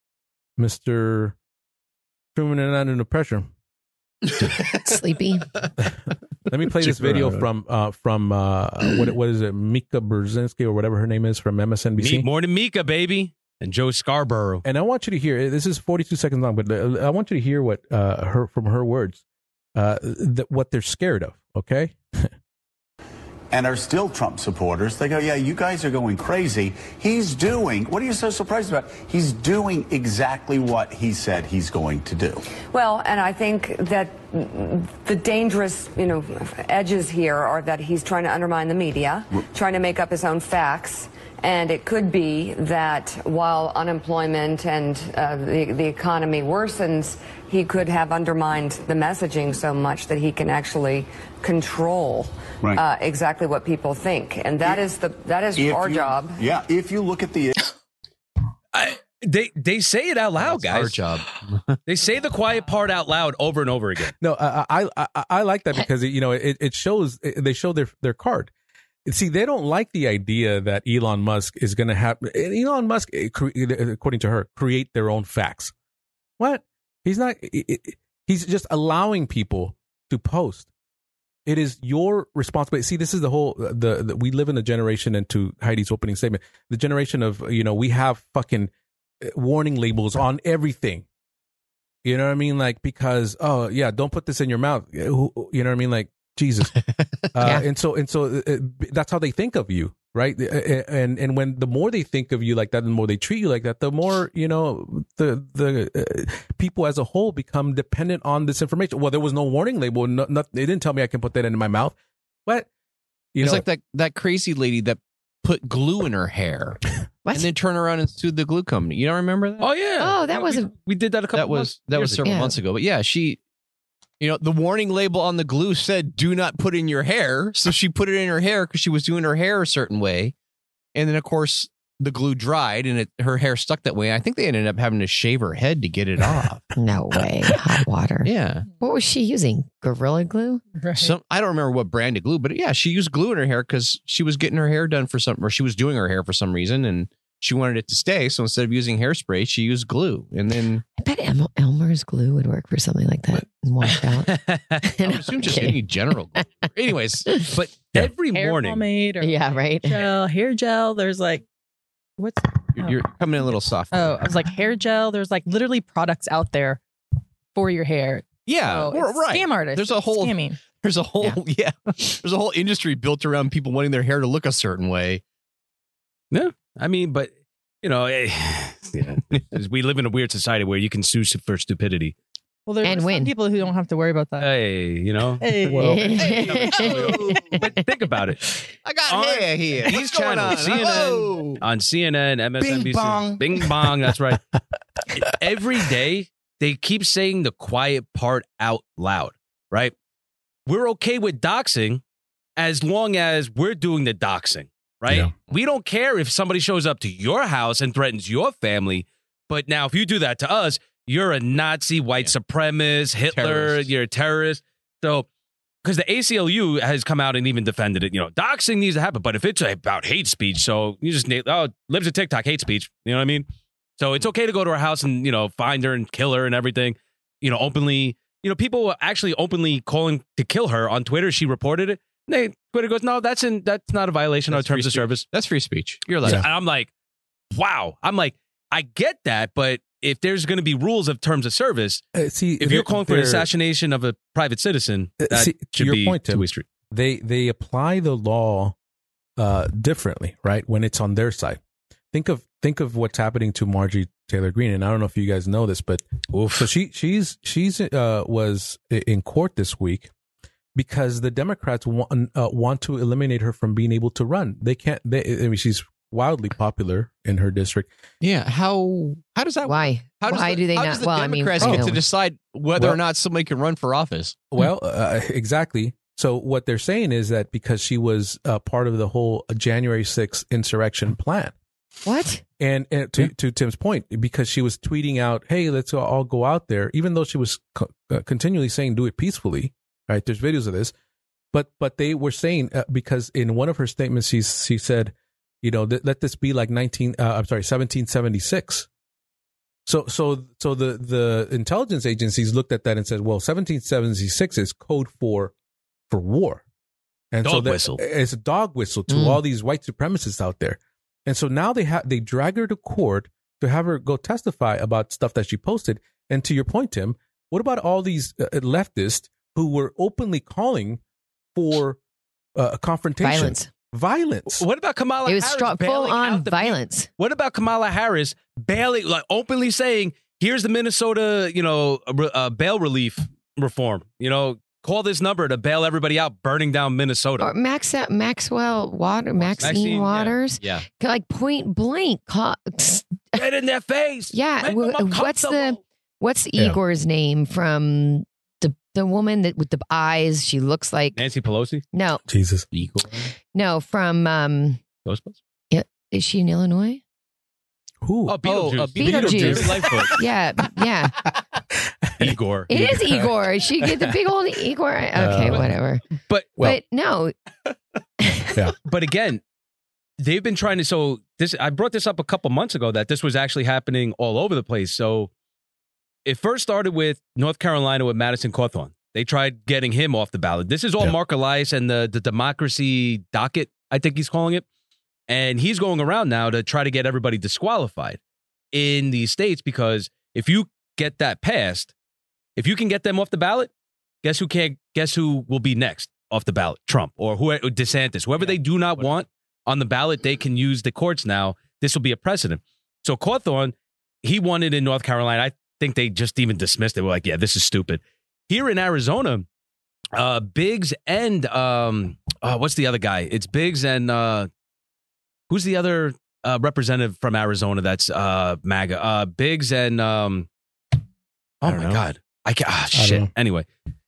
Mister Truman, and not under pressure. Sleepy. Let me play this video from uh, from uh, what what is it, Mika Brzezinski or whatever her name is from M S N B C. meet more than Mika, baby, and Joe Scarborough. And I want you to hear. This is forty-two seconds long, but I want you to hear what uh, her from her words. Uh, th- what they're scared of, okay? And are still Trump supporters. They go, yeah, you guys are going crazy. He's doing, what are you so surprised about? He's doing exactly what he said he's going to do. Well, and I think that the dangerous, you know, edges here are that he's trying to undermine the media, trying to make up his own facts, And it could be that while unemployment and uh, the, the economy worsens, he could have undermined the messaging so much that he can actually control Right. uh, exactly what people think. And that is the that is If our you- job. Yeah, if you look at the I, they they say it out loud, That's our guys. job. They say the quiet part out loud over and over again. No, I, I I I like that because you know it, it shows they show their their card. See, they don't like the idea that Elon Musk is going to have Elon Musk, according to her, create their own facts. What? He's not. He's just allowing people to post. It is your responsibility. See, this is the whole. The, the we live in a generation, and to Heidi's opening statement, the generation of you know we have fucking warning labels on everything. You know what I mean? Like because oh yeah, don't put this in your mouth. You know what I mean? Like. Jesus, uh, Yeah. and so and so uh, that's how they think of you, right? And and when the more they think of you like that, the more they treat you like that, the more you know the the uh, people as a whole become dependent on this information. Well, there was no warning label. No, not, they didn't tell me I can put that in my mouth. But you It's know, like that, that crazy lady that put glue in her hair What? and then turned around and sued the glue company. You don't remember that? Oh yeah. Oh, that we, was a- we did that a couple. that was months, that was years several ago. months ago. But yeah, she, you know, the warning label on the glue said "Do not put in your hair," so she put it in her hair because she was doing her hair a certain way, and then of course the glue dried and it her hair stuck that way. I think they ended up having to shave her head to get it off. No way. Hot water. Yeah, What was she using? Gorilla glue? Right. some I don't remember what brand of glue, but yeah, she used glue in her hair because she was getting her hair done for some, or she was doing her hair for some reason, and she wanted it to stay. So instead of using hairspray, she used glue, and then. I bet El- Elmer's glue would work for something like that and wash out. I would assume just Okay. any general glue. Anyways, But every Hair morning, pomade or Yeah, right. gel, hair gel. There's like, what's you're, you're coming in a little soft. Oh, I was like hair gel. There's like literally products out there for your hair. yeah, So we're it's right. Scam artists. There's a It's whole scamming. there's a whole yeah. there's a whole industry built around people wanting their hair to look a certain way. I mean, but you know, eh, yeah, we live in a weird society where you can sue for stupidity. Well, there's And some win. people who don't have to worry about that. Hey, you know. Hey. Well- But think about it. I got On hair here. these channels, C N N, Whoa. on C N N, M S N B C, Bing bong. Bing bong. That's right. Every day they keep saying the quiet part out loud, right? We're okay with doxing as long as we're doing the doxing, right? Yeah. We don't care if somebody shows up to your house and threatens your family. But now, if you do that to us, you're a Nazi, white supremacist, Hitler, Terrorist. you're a terrorist. So, because the A C L U has come out and even defended it, you know, doxing needs to happen. But if it's about hate speech, so you just need, oh, lives of TikTok, hate speech. You know what I mean? So it's okay to go to her house and, you know, find her and kill her and everything, you know, openly. You know, people were actually openly calling to kill her on Twitter. She reported it. And they, Twitter goes, no, that's in, that's not a violation That's of terms free of speech. service. That's free speech. You're allowed. So- and I'm like, wow. I'm like, I get that, but if there's going to be rules of terms of service, uh, see if you're calling for they're- assassination of a private citizen, Uh, that see, to should your be point, Tim, two-way street. they they apply the law uh, differently, right? When it's on their side. Think of think of what's happening to Marjorie Taylor Greene, and I don't know if you guys know this, but so she she's she's uh, was in court this week because the Democrats want uh, want to eliminate her from being able to run. They can't. They, I mean, she's wildly popular in her district. Yeah. How how does that Why? How does Why the, do they how not? Does the Well, I mean, Democrats I get know. to decide whether Well- or not somebody can run for office? Well, uh, exactly. So what they're saying is that because she was uh, part of the whole January sixth insurrection plan. What? And, and to, to Tim's point, because she was tweeting out, "Hey, let's all go out there," even though she was co- uh, continually saying, "Do it peacefully." Right? There's videos of this, but but they were saying uh, because in one of her statements, she she said, "You know, th- let this be like nineteen. Uh, I'm sorry, seventeen seventy-six." So so so the the intelligence agencies looked at that and said, "Well, seventeen seventy-six is code for for war." And so Dog that- whistle. It's a dog whistle to Mm. all these white supremacists out there. And so now they have they drag her to court to have her go testify about stuff that she posted. And to your point, Tim, what about all these uh, leftists who were openly calling for uh, a confrontation, Violence. violence? What about Kamala It was Harris strong, full bailing on out the violence. What about Kamala Harris bailing, like openly saying, "Here's the Minnesota, you know, uh, uh, bail relief reform. You know, call this number to bail everybody out, burning down Minnesota. Or Max, Maxwell Water, Maxine, Maxine, yeah. Waters, Yeah. like point blank. Call, Get in their face. yeah. Make w- them What's the uncomfortable. What's Yeah. Igor's name from the the woman that with the eyes? She looks like Nancy Pelosi? no, Jesus. no. From um, Ghostbusters? is she in Illinois? Who? Oh, Beetlejuice. uh, Beetlejuice. Jared Lightfoot. Yeah, yeah. Igor. It is Igor. She get the big old Igor. Okay, Uh, whatever. But Well- but no, but again, they've been trying to. So this, I brought this up a couple months ago that this was actually happening all over the place. So it first started with North Carolina with Madison Cawthorn. They tried getting him off the ballot. This is all Yeah. Mark Elias and the the democracy docket, I think he's calling it, and he's going around now to try to get everybody disqualified in these states because if you get that passed, if you can get them off the ballot, guess who can't? Guess who will be next off the ballot? Trump or who? DeSantis, whoever they do not want on the ballot, they can use the courts now. This will be a precedent. So Cawthorn, he won it in North Carolina. I think they just even dismissed it. We're like, yeah, this is stupid. Here in Arizona, uh, Biggs and um, uh, what's the other guy? It's Biggs and uh, who's the other uh, representative from Arizona? That's uh, MAGA. Uh, Biggs and um, oh don't my know. god, I can't. Ah, I don't shit. know. Anyway,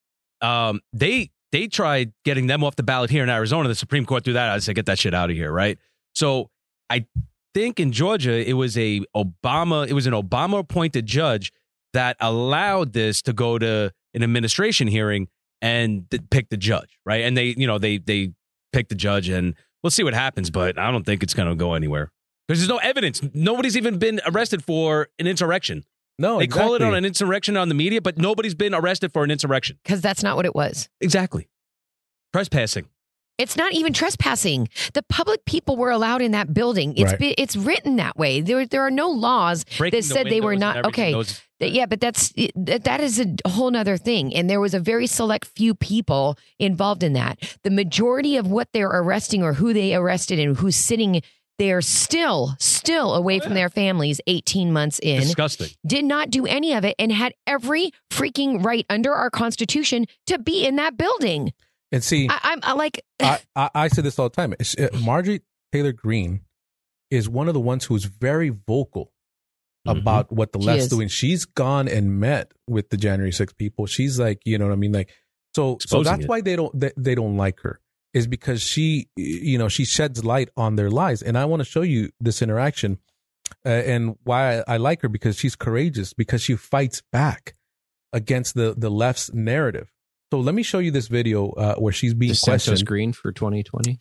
um, they they tried getting them off the ballot here in Arizona. The Supreme Court threw that out. I said, get that shit out of here, right? So I think in Georgia it was a Obama. It was an Obama appointed judge that allowed this to go to an administration hearing and th- pick the judge, right? And they, you know, they they pick the judge, and we'll see what happens. But I don't think it's going to go anywhere because there's no evidence. Nobody's even been arrested for an insurrection. No, They call it exactly. on an insurrection on the media, but nobody's been arrested for an insurrection. because that's not what it was. Exactly. Trespassing. It's not even trespassing. The public people were allowed in that building. It's Right. be, it's written that way. There there are no laws Breaking that the said they were windows not and everything. okay. Those- That- yeah, but that's that, that is a whole nother thing. And there was a very select few people involved in that. The majority of what they're arresting or who they arrested and who's sitting there still, still away from their families eighteen months in, Disgusting. did not do any of it and had every freaking right under our Constitution to be in that building. And see, I, I'm I like, I, I, I say this all the time. It's, uh, Marjorie Taylor Greene is one of the ones who's very vocal Mhm. about what the She left's is. doing. She's gone and met with the January sixth people. She's like, you know what I mean? Like, so, so Exposing that's it. why they don't, they, they don't like her, is because she, you know, she sheds light on their lies. And I want to show you this interaction uh, and why I, I like her, because she's courageous, because she fights back against the, the left's narrative. So let me show you this video uh, where she's being DeSantis questioned. Green for twenty twenty.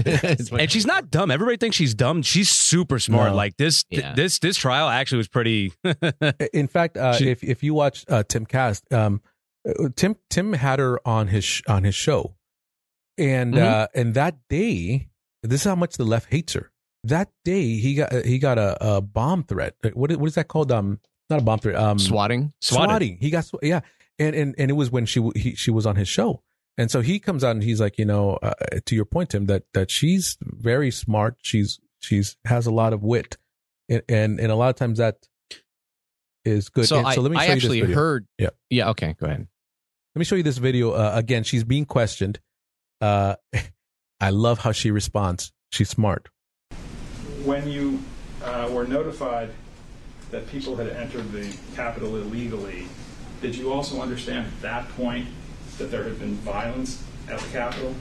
And she's not dumb. Everybody thinks she's dumb. She's super smart. No. Like this, th- Yeah. this, this trial actually was pretty. In fact, uh, She- if if you watch uh, Tim Cast, um, uh, Tim Tim had her on his sh- on his show, and Mhm. uh, and that day, this is how much the left hates her. That day, he got he got a, a bomb threat. Uh, What is- what is that called? Um, not a bomb threat. Um, Swatting. Swatted. swatting. He got sw- yeah, and and and it was when she w- he, she was on his show, and so he comes out and he's like, you know, uh, to your point, Tim, that that she's very smart. She's she's has a lot of wit, and and, and a lot of times that is good. So, And I, so let me I show actually you this video. heard. Yeah. Yeah. Okay. Go ahead. Let me show you this video uh, again. She's being questioned. Uh, I love how she responds. She's smart. When you uh, were notified that people had entered the Capitol illegally, did you also understand at that point that there had been violence at the Capitol?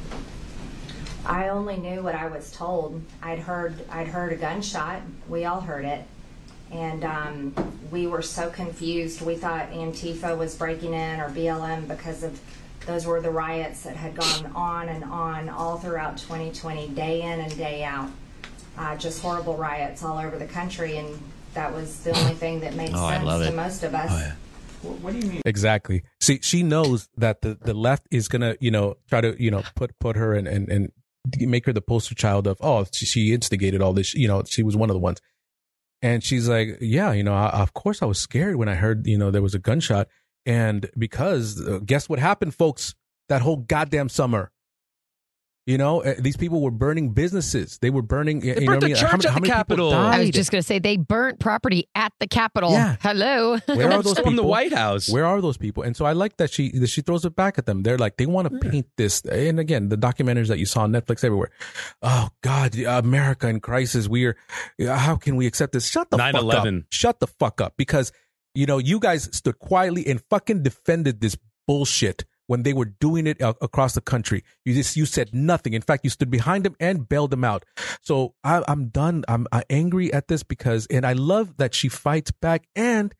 I only knew what I was told. I'd heard I'd heard a gunshot. We all heard it. And um, we were so confused. We thought Antifa was breaking in or B L M because of those were the riots that had gone on and on all throughout twenty twenty, day in and day out. Uh, just horrible riots all over the country, and that was the only thing that made Oh, I sense love to it. most of us. What, what do you mean? Exactly. See, she knows that the, the left is gonna, you know, try to, you know, put put her and and, and make her the poster child of, oh, she, she instigated all this. You know, she was one of the ones. And she's like, yeah, you know, I, of course I was scared when I heard, you know, there was a gunshot. And because uh, guess what happened, folks, that whole goddamn summer? You know, uh, these people were burning businesses. They were burning. They burnt you know the what I mean? church How many- at how the many people Capitol. died? I was just going to say they burnt property at the Capitol. Yeah. Hello. Where are those Storm people? the White House. Where are those people? And so I like that she that she throws it back at them. They're like, they want to paint this. And again, the documentaries that you saw on Netflix everywhere. Oh God, America in crisis. We're how can we accept this? Shut the nine fuck eleven. up. Shut the fuck up. Because you know you guys stood quietly and fucking defended this bullshit when they were doing it uh, across the country. You just you said nothing. In fact, you stood behind them and bailed them out. So I, I'm done. I'm, I'm angry at this because, and I love that she fights back and.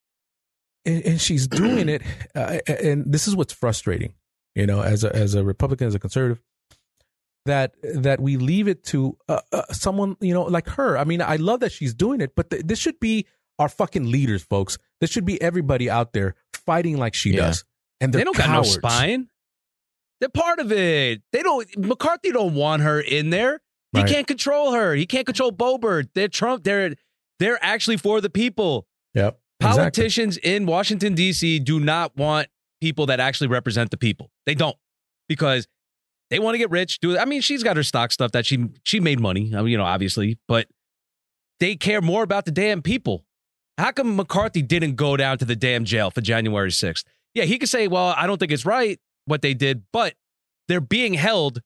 And, and she's doing it, uh, and this is what's frustrating, you know, as a as a Republican, as a conservative, that that we leave it to uh, uh, someone, you know, like her. I mean, I love that she's doing it, but th- this should be our fucking leaders, folks. This should be everybody out there fighting like she Yeah. does, and They they're don't cowards. got no spine. They're part of it. They don't. McCarthy don't want her in there. He Right. can't control her. He can't control Boebert. They're Trump. They're they're actually for the people. Yep. Exactly. Politicians in Washington, D C do not want people that actually represent the people. They don't, because they want to get rich. Do I mean, she's got her stock stuff that she she made money, I mean, you know, obviously, but they care more about the damn people. How come McCarthy didn't go down to the damn jail for January sixth? Yeah, he could say, well, I don't think it's right what they did, but they're being held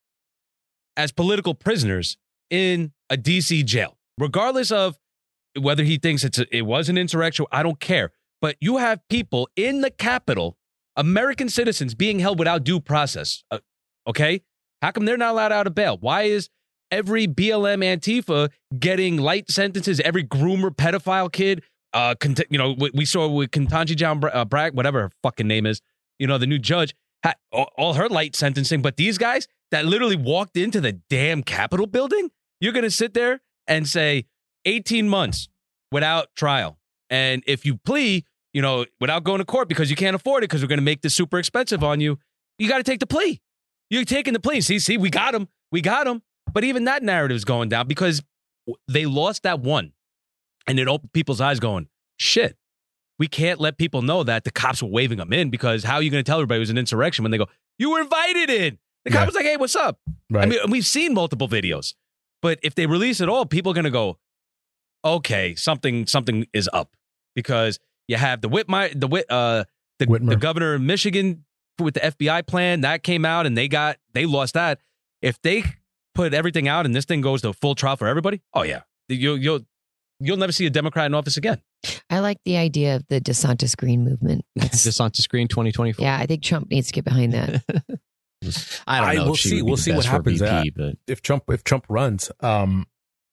as political prisoners in a D C jail, regardless of whether he thinks it's a, it was an insurrection. I don't care. But you have people in the Capitol, American citizens, being held without due process. Uh, okay? How come they're not allowed out of bail? Why is every B L M Antifa getting light sentences? Every groomer, pedophile kid, uh, cont- you know, we, we saw with Ketanji John Bra- uh, Bragg, whatever her fucking name is, you know, the new judge, had all, all her light sentencing. But these guys that literally walked into the damn Capitol building, you're going to sit there and say eighteen months without trial. And if you plea, you know, without going to court because you can't afford it because we're going to make this super expensive on you, you got to take the plea. You're taking the plea. See, see, we got him. We got him. But even that narrative is going down because they lost that one. And it opened people's eyes going, shit, we can't let people know that the cops were waving them in, because how are you going to tell everybody it was an insurrection when they go, you were invited in? The cop Yeah. was like, hey, what's up? Right. I mean, we've seen multiple videos. But if they release it all, people are going to go, okay, something something is up, because you have the Whitmire, the Whit, uh, the, Whitmer. the governor of Michigan with the F B I plan that came out, and they got they lost that. If they put everything out and this thing goes to full trial for everybody, oh yeah, you'll you'll you'll never see a Democrat in office again. I like the idea of the DeSantis Green movement. That's- DeSantis Green twenty twenty-four. yeah, I think Trump needs to get behind that. I don't I- know. we'll if she see- would be we'll the see what best for happens, V P, uh, but If Trump if Trump runs, um,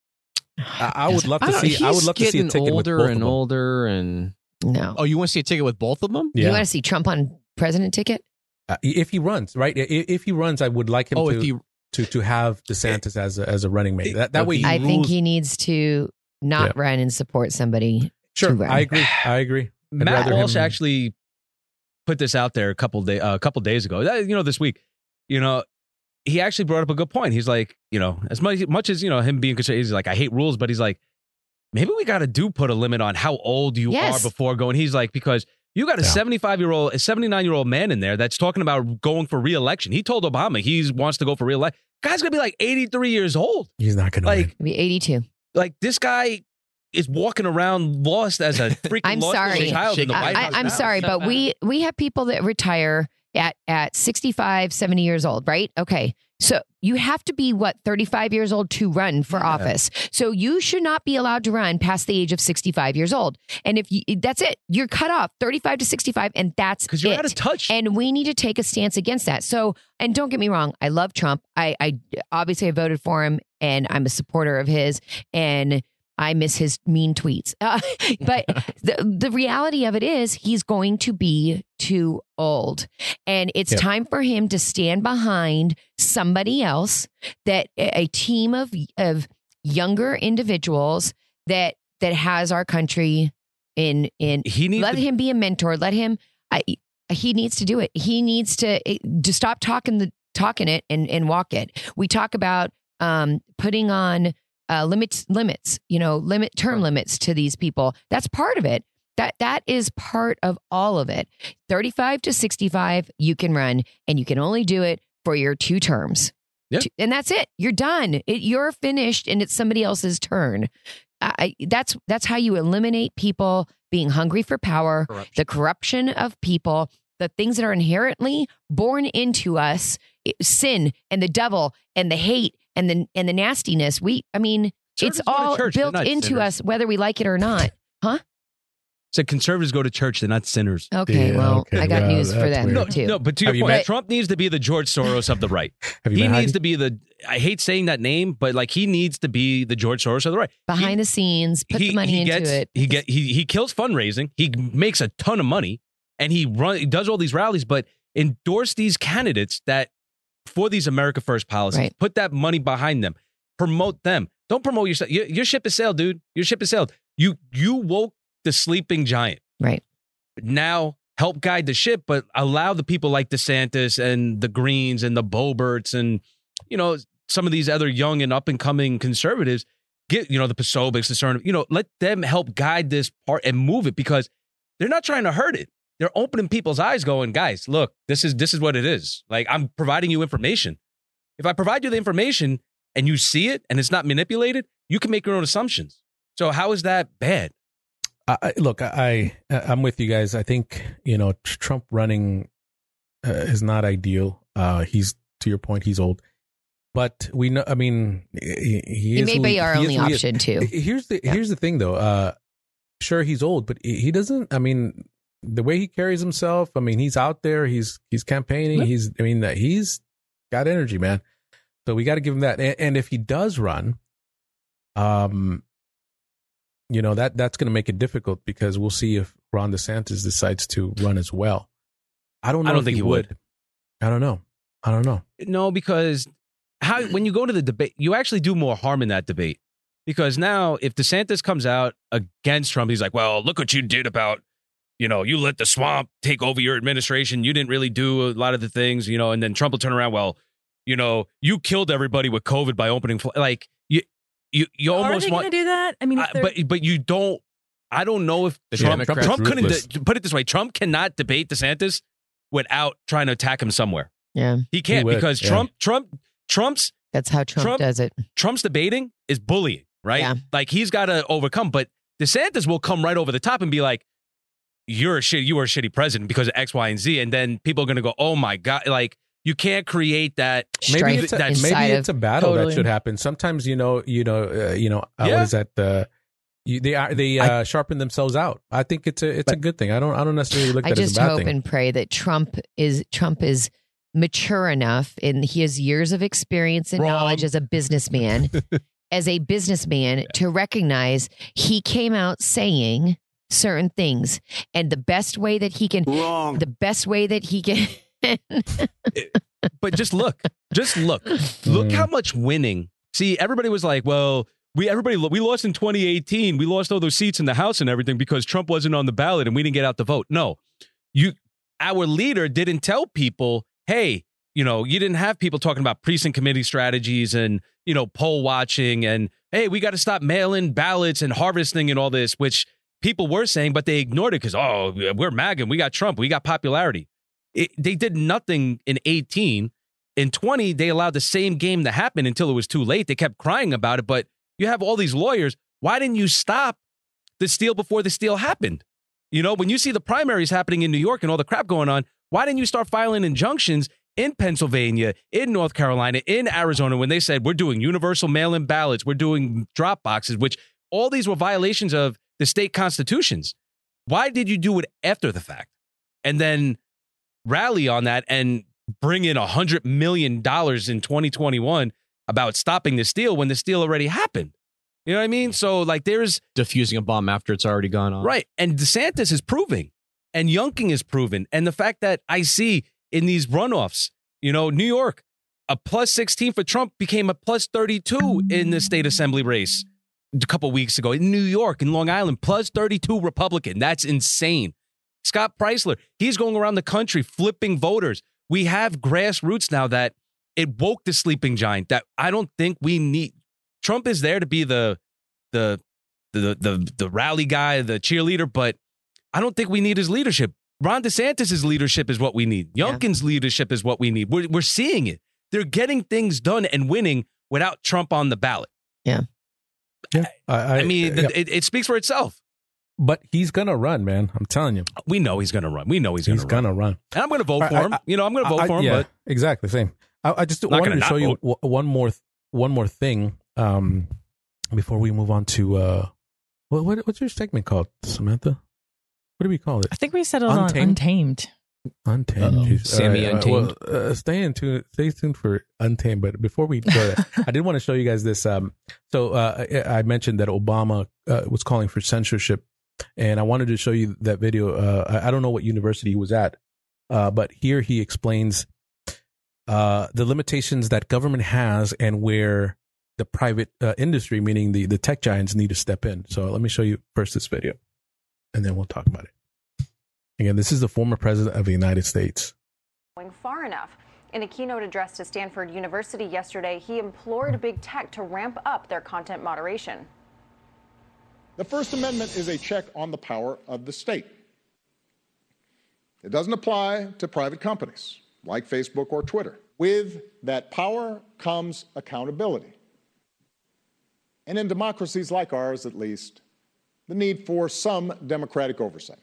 I, I would love to I don't- see. I would he's love to see a getting ticket with older both of and them. older and No. oh, you want to see a ticket with both of them? You Yeah. want to see Trump on president ticket? Uh, if he runs, right? I- If he runs, I would like him Oh, to, if he to to have DeSantis as a, as a running mate. That that way he I rules. think he needs to not Yeah. run and support somebody. Sure, to run. I agree. I agree. I'd Matt rather Walsh him- actually put this out there a couple day uh, a couple days ago. Uh, You know, this week. You know, he actually brought up a good point. He's like, you know, as much much as you know him being concerned, he's like, I hate rules, but he's like, maybe we got to do put a limit on how old you Yes. are before going. He's like, because you got a Yeah. seventy-five year old, a seventy-nine year old man in there that's talking about going for reelection. He told Obama he wants to go for reelection. Guy's gonna be like eighty-three years old. He's not going to Like, It'll be eighty-two. like this guy is walking around lost as a freaking I'm lost little sorry. child in the I, White House. I, I'm now. sorry, but we we have people that retire at at sixty-five, seventy years old, right? Okay. So you have to be what, thirty-five years old to run for Yeah. office. So you should not be allowed to run past the age of sixty-five years old. And if you, that's it, you're cut off thirty-five to sixty-five, and that's Because you're it. out of touch. And we need to take a stance against that. So, and don't get me wrong, I love Trump. I, I obviously I voted for him, and I'm a supporter of his, and I miss his mean tweets. Uh, but the the reality of it is, he's going to be too old, and it's Yep. time for him to stand behind somebody else, that a team of of younger individuals that that has our country in in he needs let to- him be a mentor. Let him. I, he needs to do it. He needs to to stop talking the talking it and and walk it. We talk about um, putting on uh, limits limits. You know, limit term limits to these people. That's part of it. That that is part of all of it. thirty-five to sixty-five, you can run, and you can only do it for your two terms. Yeah. To- and that's it. You're done. It, you're finished, and it's somebody else's turn. I, that's that's how you eliminate people being hungry for power, Corruption. the corruption of people, the things that are inherently born into us, i- sin and the devil and the hate and the and the nastiness. We, I mean, Conservatives it's go to all church, they're built not into sinners. us, whether we like it or not. Huh? Said conservatives go to church, they're not sinners. Okay, Yeah, well, okay, I got well, news for that's them weird. No, too. no, but to Have your you point, met- Trump needs to be the George Soros of the right. Have you He met needs Heidi? to be the, I hate saying that name, but like he needs to be the George Soros of the right. Behind the scenes, put the money into gets, it. He get he he kills fundraising. He makes a ton of money, and he run he does all these rallies, but endorse these candidates that for these America First policies. Right. Put that money behind them. Promote them. Don't promote yourself. Your, your ship is sailed, dude. Your ship is sailed. You you woke the sleeping giant. Right. Now help guide the ship, but allow the people like DeSantis and the Greens and the Boberts and, you know, some of these other young and up and coming conservatives, get, you know, the Posobics, the Cerner, you know, let them help guide this part and move it, because they're not trying to hurt it. They're opening people's eyes going, guys, look, this is, this is what it is. Like, I'm providing you information. If I provide you the information and you see it and it's not manipulated, you can make your own assumptions. So how is that bad? I, I- look, I, I I'm with you guys. I think, you know, tr- Trump running uh, is not ideal. Uh, he's, to your point, he's old, but we know. I mean, he, he, He is may who be our he is only who he is. option too. Here's the Yeah. here's the thing, though. Uh, sure, he's old, but he he doesn't. I mean, the way he carries himself. I mean, he's out there. He's he's campaigning. Yeah. He's. I mean, he's got energy, man. So we got to give him that. And, and if he does run, um, you know, that that's going to make it difficult, because we'll see if Ron DeSantis decides to run as well. I don't know. I don't if think he he would. I don't know. I don't know. No, because how when you go to the debate, you actually do more harm in that debate. Because now, if DeSantis comes out against Trump, he's like, well, look what you did about, you know, you let the swamp take over your administration. You didn't really do a lot of the things, you know, and then Trump will turn around, well, you know, you killed everybody with COVID by opening, fl-. like, you you you Are almost they want, going to do that? I mean, if I- they're- but but you don't, I don't know if The Trump, Democrats Trump couldn't, ruthless. de- put it this way, Trump cannot debate DeSantis without trying to attack him somewhere. Yeah, He can't, He would, because yeah. Trump, Trump, Trump's, that's how Trump, Trump- does it. Trump's debating is bullying, right? Yeah. Like he's got to overcome, but DeSantis will come right over the top and be like, "You're a shit. You were a shitty president because of X, Y, and Z," and then people are going to go, "Oh my god!" Like you can't create that. Maybe Strife it's a, that's- inside maybe of- it's a battle Totally. that should happen. Sometimes, you know, you know, uh, you know, uh, Yeah. what is that? Uh, you, they are they uh, sharpen themselves out. I think it's a it's a good thing. I don't I don't necessarily look I at it as just a bad hope thing. and pray that Trump is Trump is mature enough, and he has years of experience and Wrong. knowledge as a businessman, as a businessman, to recognize he came out saying certain things, and the best way that he can, Wrong. the best way that he can. But just look, just look, look Mm. how much winning. See, everybody was like, "Well, we everybody we lost in twenty eighteen. We lost all those seats in the House and everything because Trump wasn't on the ballot and we didn't get out the vote." No, you, our leader didn't tell people, "Hey, you know, you didn't have people talking about precinct committee strategies and you know poll watching and hey, we got to stop mail-in ballots and harvesting and all this," which people were saying, but they ignored it because oh, we're MAGA, we got Trump, we got popularity. It, they did nothing in eighteen. In twenty, they allowed the same game to happen until it was too late. They kept crying about it, but you have all these lawyers. Why didn't you stop the steal before the steal happened? You know, when you see the primaries happening in New York and all the crap going on, why didn't you start filing injunctions in Pennsylvania, in North Carolina, in Arizona when they said we're doing universal mail-in ballots, we're doing drop boxes, which all these were violations of the state constitutions. Why did you do it after the fact? And then rally on that and bring in one hundred million dollars in twenty twenty-one about stopping the steal when the steal already happened. You know what I mean? So, like, there's... Diffusing a bomb after it's already gone on. Right. And DeSantis is proving. And Youngkin is proven. And the fact that I see in these runoffs, you know, New York, a plus sixteen for Trump became a plus thirty-two in the state assembly race a couple weeks ago. In New York, in Long Island, plus thirty-two Republican. That's insane. Scott Preisler, he's going around the country flipping voters. We have grassroots now that it woke the sleeping giant that I don't think we need. Trump is there to be the the the the the rally guy, the cheerleader, but I don't think we need his leadership. Ron DeSantis' leadership is what we need. Yeah. Youngkin's leadership is what we need. We're, we're seeing it. they're getting things done and winning without Trump on the ballot. Yeah. Yeah. I, I, I mean, yeah. it, it speaks for itself. But he's gonna run, man. I'm telling you. We know he's gonna run. We know he's gonna He's run. gonna run. And I'm gonna vote for I- him. I- you know, I'm gonna vote I- for him. yeah, But exactly same. I, I just Not wanted gonna to not show you vote. w- one more th- one more thing um, before we move on to uh, what, what what's your segment called, Samantha? What do we call it? I think we settled on Untamed? Untamed. Untamed. Uh-oh. Jeez. Sammy All right, uh, Untamed. well, uh, stay in tune. Stay tuned for Untamed. But before we go there, I did want to show you guys this. Um, so uh, I I mentioned that Obama uh, was calling for censorship, and I wanted to show you that video. Uh, I, I don't know what university he was at, uh, but here he explains uh, the limitations that government has and where the private uh, industry, meaning the the tech giants, need to step in. So let me show you first this video, and then we'll talk about it. Again, this is the former president of the United States. Going far enough. In a keynote address to Stanford University yesterday, he implored big tech to ramp up their content moderation. The First Amendment is a check on the power of the state. It doesn't apply to private companies like Facebook or Twitter. With that power comes accountability. And in democracies like ours, at least, the need for some democratic oversight.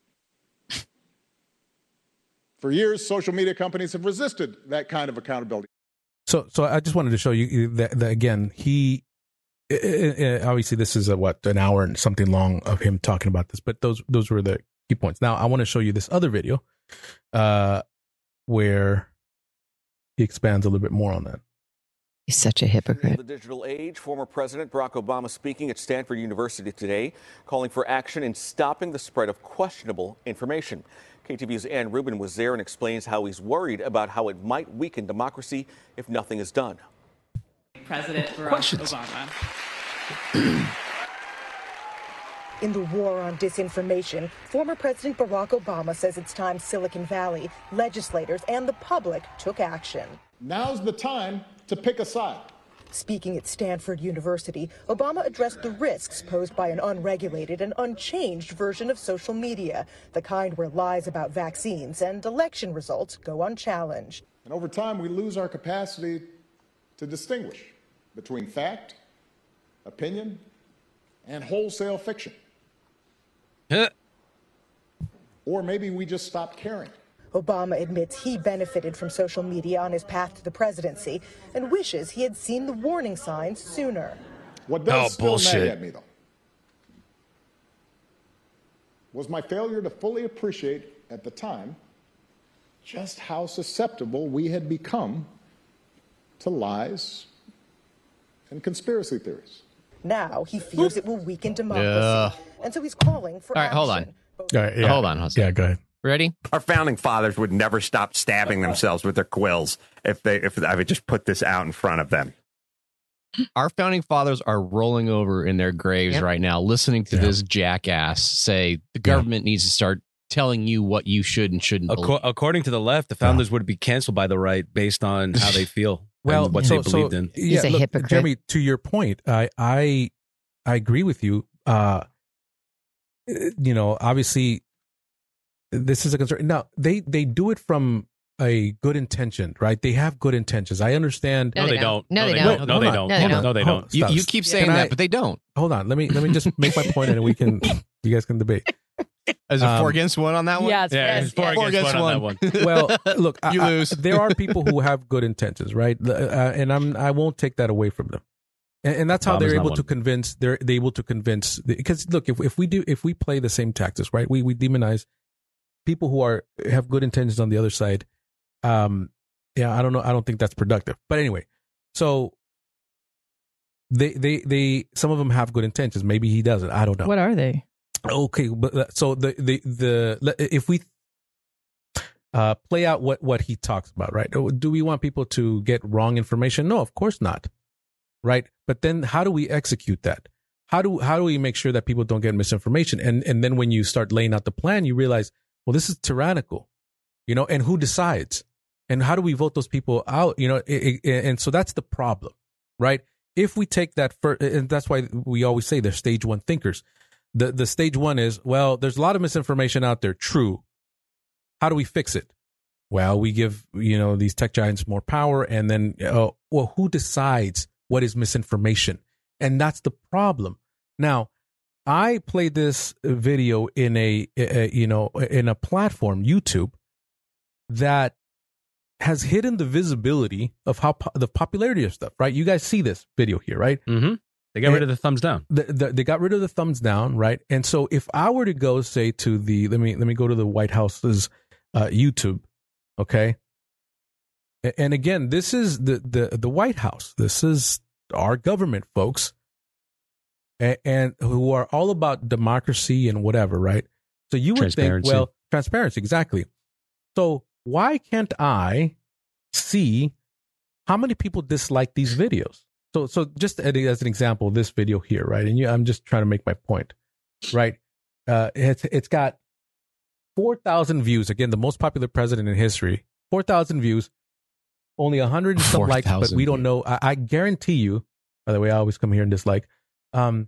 For years, social media companies have resisted that kind of accountability. So, so I just wanted to show you that, that again, he uh, uh, obviously this is a what an hour and something long of him talking about this, but those those were the key points. Now, I want to show you this other video, uh, where he expands a little bit more on that. He's such a hypocrite. The digital age, former President Barack Obama speaking at Stanford University today, calling for action in stopping the spread of questionable information. K T V U's Ann Rubin was there and explains how he's worried about how it might weaken democracy if nothing is done. President Barack Questions. Obama. In the war on disinformation, former President Barack Obama says it's time Silicon Valley, legislators, and the public took action. Now's the time to pick a side. Speaking at Stanford University, Obama addressed the risks posed by an unregulated and unchanged version of social media, the kind where lies about vaccines and election results go unchallenged. And over time, we lose our capacity to distinguish between fact, opinion, and wholesale fiction. Or maybe we just stop caring. Obama admits he benefited from social media on his path to the presidency and wishes he had seen the warning signs sooner. What does Oh, still bullshit. nag at me, though, was my failure to fully appreciate at the time just how susceptible we had become to lies and conspiracy theories. Now he fears it will weaken democracy, Yeah. and so he's calling for All right, hold on. action. All right, yeah. Hold on, Jose. Yeah, go ahead. Ready? Our founding fathers would never stop stabbing themselves with their quills if they if I would just put this out in front of them. Our founding fathers are rolling over in their graves Yep. right now, listening to Yeah. this jackass say the government needs to start telling you what you should and shouldn't Acco- believe. according to the left, the founders would be canceled by the right based on how they feel Well, and what so, they believed so, in. Yeah, He's a look, hypocrite. Jeremy, to your point, I I I agree with you. Uh, you know, obviously, this is a concern. Now, they they do it from a good intention, right? They have good intentions. I understand. No, they don't. No, they they don't. don't. No, Hold they on, don't. No, they don't. No, they Hold- don't. you, stop. you keep saying Can that, I- but they don't. Hold on. Let me let me just make my point, and we can you guys can debate. Is it Um, four against one on that one? Yeah, it's Yeah, yes, it's four yes. Four against against one on one. that one. Well, look, I- You I- lose. there are people who have good intentions, right? Uh, and I'm I won't take that away from them. And, and that's how Obama's they're not able one. to convince. They're they able to convince because look, if if we do if we play the same tactics, right? We we demonize people who are have good intentions on the other side. Um, yeah, I don't know. I don't think that's productive. But anyway, so they they they some of them have good intentions. Maybe he doesn't. I don't know. What are they? Okay, but uh, so the the the if we uh, play out what what he talks about, right? Do we want people to get wrong information? No, of course not, right? But then how do we execute that? How do how do we make sure that people don't get misinformation? And and then when you start laying out the plan, you realize, well, this is tyrannical, you know. And who decides? And how do we vote those people out? You know, it, it, and so that's the problem, right? If we take that first, and that's why we always say they're stage one thinkers. The the stage one is, well, there's a lot of misinformation out there. True. How do we fix it? well, we give, you know, these tech giants more power, and then, uh, well, who decides what is misinformation? And that's the problem. Now, I played this video in a, a you know, in a platform, YouTube, that has hidden the visibility of how po- the popularity of stuff, right? You guys see this video here, right? Mm-hmm. They got and rid of the thumbs down. The, the, they got rid of the thumbs down, right? And so if I were to go, say, to the, let me let me go to the White House's uh, YouTube, okay? And, and again, this is the, the, the White House. This is our government, folks, and, and who are all about democracy and whatever, right? So you would think, well, transparency, exactly. So why can't I see how many people dislike these videos? So, so just as an example, this video here, right? And you, I'm just trying to make my point, right? Uh, it's it's got four thousand views. Again, the most popular president in history. Four thousand views, only a hundred and some likes, but we don't know. I, I guarantee you. By the way, I always come here and dislike. Um,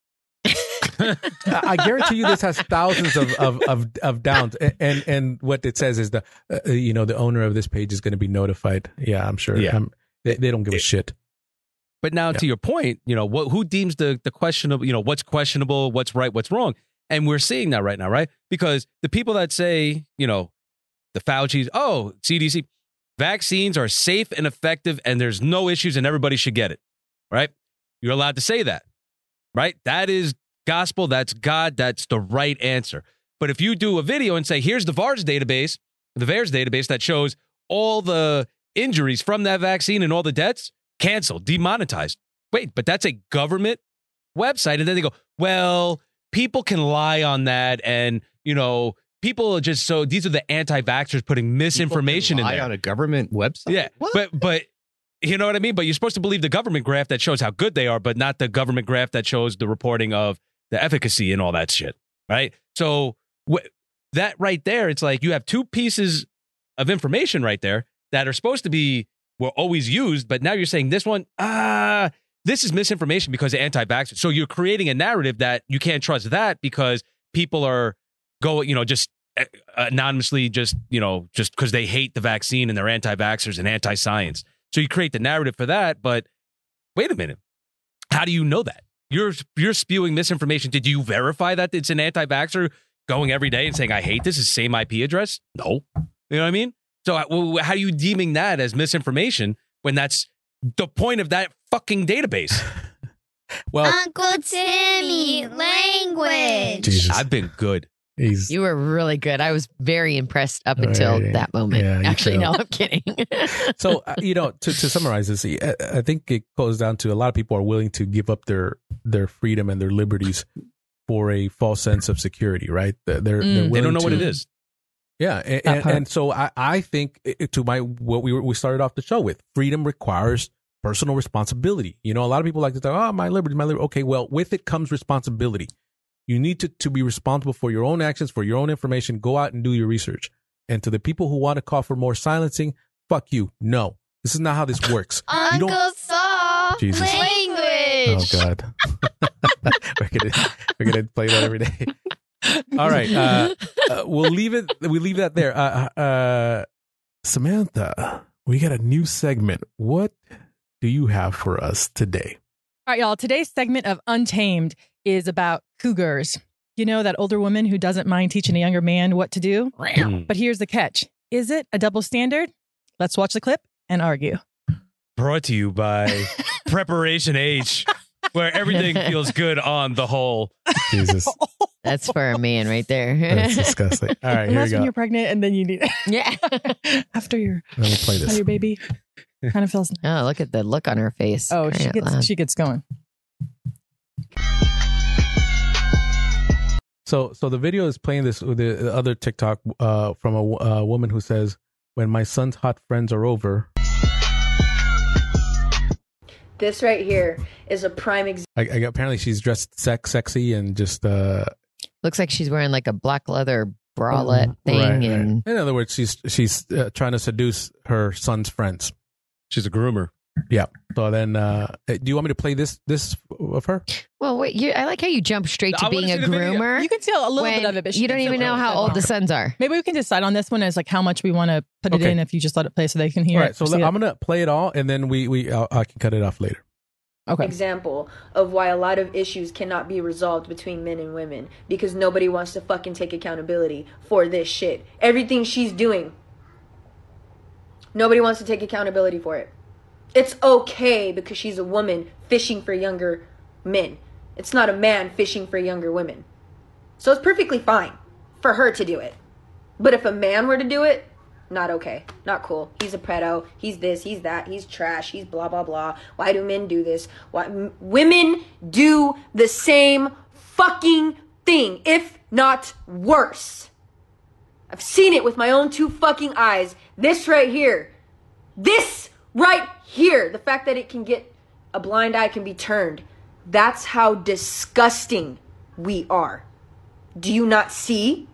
I guarantee you this has thousands of of of, of downs, and and what it says is the uh, you know the owner of this page is going to be notified. Yeah, I'm sure. Yeah. I'm, they, they don't give a shit. But now, Yeah. to your point, you know, what, who deems the the questionable, you know, what's questionable, what's right, what's wrong, and we're seeing that right now, right? Because the people that say, you know, the Fauci's, oh, C D C, vaccines are safe and effective, and there's no issues, and everybody should get it, right? You're allowed to say that, right? That is gospel, that's God, that's the right answer. But if you do a video and say, here's the VAERS database, the VAERS database that shows all the injuries from that vaccine and all the deaths, canceled, demonetized. Wait, but that's a government website. And then they go, well, people can lie on that. And, you know, people are just so, these are the anti-vaxxers putting misinformation in lie there. on a government website? Yeah. But, but, you know what I mean? But you're supposed to believe the government graph that shows how good they are, but not the government graph that shows the reporting of the efficacy and all that shit, right? So wh- that right there, it's like you have two pieces of information right there that are supposed to be, were always used, but now you're saying this one, ah, this is misinformation because of anti-vaxxers. So you're creating a narrative that you can't trust that because people are going, you know, just anonymously, just, you know, just because they hate the vaccine and they're anti-vaxxers and anti-science. So you create the narrative for that, but wait a minute. How do you know that? You're you're spewing misinformation. Did you verify that it's an anti-vaxxer going every day and saying, I hate this, is the same I P address? No. You know what I mean? So well, how are you deeming that as misinformation when that's the point of that fucking database? Well, Uncle Timmy, language. Jesus. I've been good. He's, You were really good. I was very impressed up until Right. that moment. Yeah, you Actually, too. no, I'm kidding. so uh, you know, to, to summarize this, I, I think it goes down to a lot of people are willing to give up their their freedom and their liberties for a false sense of security, right? They're, they're, Mm. they're They willing don't know to, what it is. Yeah, and, That and, part. and so I, I think it, to my what we were, we started off the show with, freedom requires personal responsibility. You know, a lot of people like to say, "Oh, my liberty, my liberty." Okay, well, with it comes responsibility. You need to, to be responsible for your own actions, for your own information. Go out and do your research. And to the people who want to call for more silencing, fuck you. No, this is not how this works. You don't- Uncle Saw, Jesus. language. Oh God, we're gonna we're gonna play that every day. All right, uh, uh, we'll leave it. We leave that there. Uh, uh, Samantha, we got a new segment. What do you have for us today? All right, y'all. Today's segment of Untamed is about cougars. You know, that older woman who doesn't mind teaching a younger man what to do? Mm. But here's the catch. Is it a double standard? Let's watch the clip and argue. Brought to you by Preparation H, where everything feels good on the whole. Jesus, That's for a man right there. that's disgusting. All right, here we Unless when go. you're pregnant and then you need Yeah. after your Let me play after this. your baby kind of feels. Oh, look at the look on her face. Oh, Crying she out gets loud. she gets going. So, so the video is playing this with the other TikTok uh, from a uh, woman who says, "When my son's hot friends are over." This right here is a prime example. I, I, apparently, she's dressed sex, sexy, and just uh, Looks like she's wearing like a black leather bralette thing. right, right. And In other words, she's she's uh, trying to seduce her son's friends. She's a groomer. Yeah. So then, uh, do you want me to play this this of her? Well, wait, you, I like how you jump straight to I wanna being a see the video. groomer. You can see a little when bit of it, but she you don't can even still know tell how it's old long. the sons are. Maybe we can decide on this one as like how much we want to put it Okay. in. If you just let it play so they can hear All right. it. So or let- see I'm it. gonna play it all, and then we we I'll, I can cut it off later. Okay. Example of why a lot of issues cannot be resolved between men and women because nobody wants to fucking take accountability for this shit. Everything she's doing, nobody wants to take accountability for it. It's okay because she's a woman fishing for younger men. It's not a man fishing for younger women. So it's perfectly fine for her to do it. But if a man were to do it, not okay. Not cool. He's a pedo. He's this. He's that. He's trash. He's blah, blah, blah. Why do men do this? Why m- women do the same fucking thing, if not worse. I've seen it with my own two fucking eyes. This right here. This right here. The fact that it can get, a blind eye can be turned. That's how disgusting we are. Do you not see?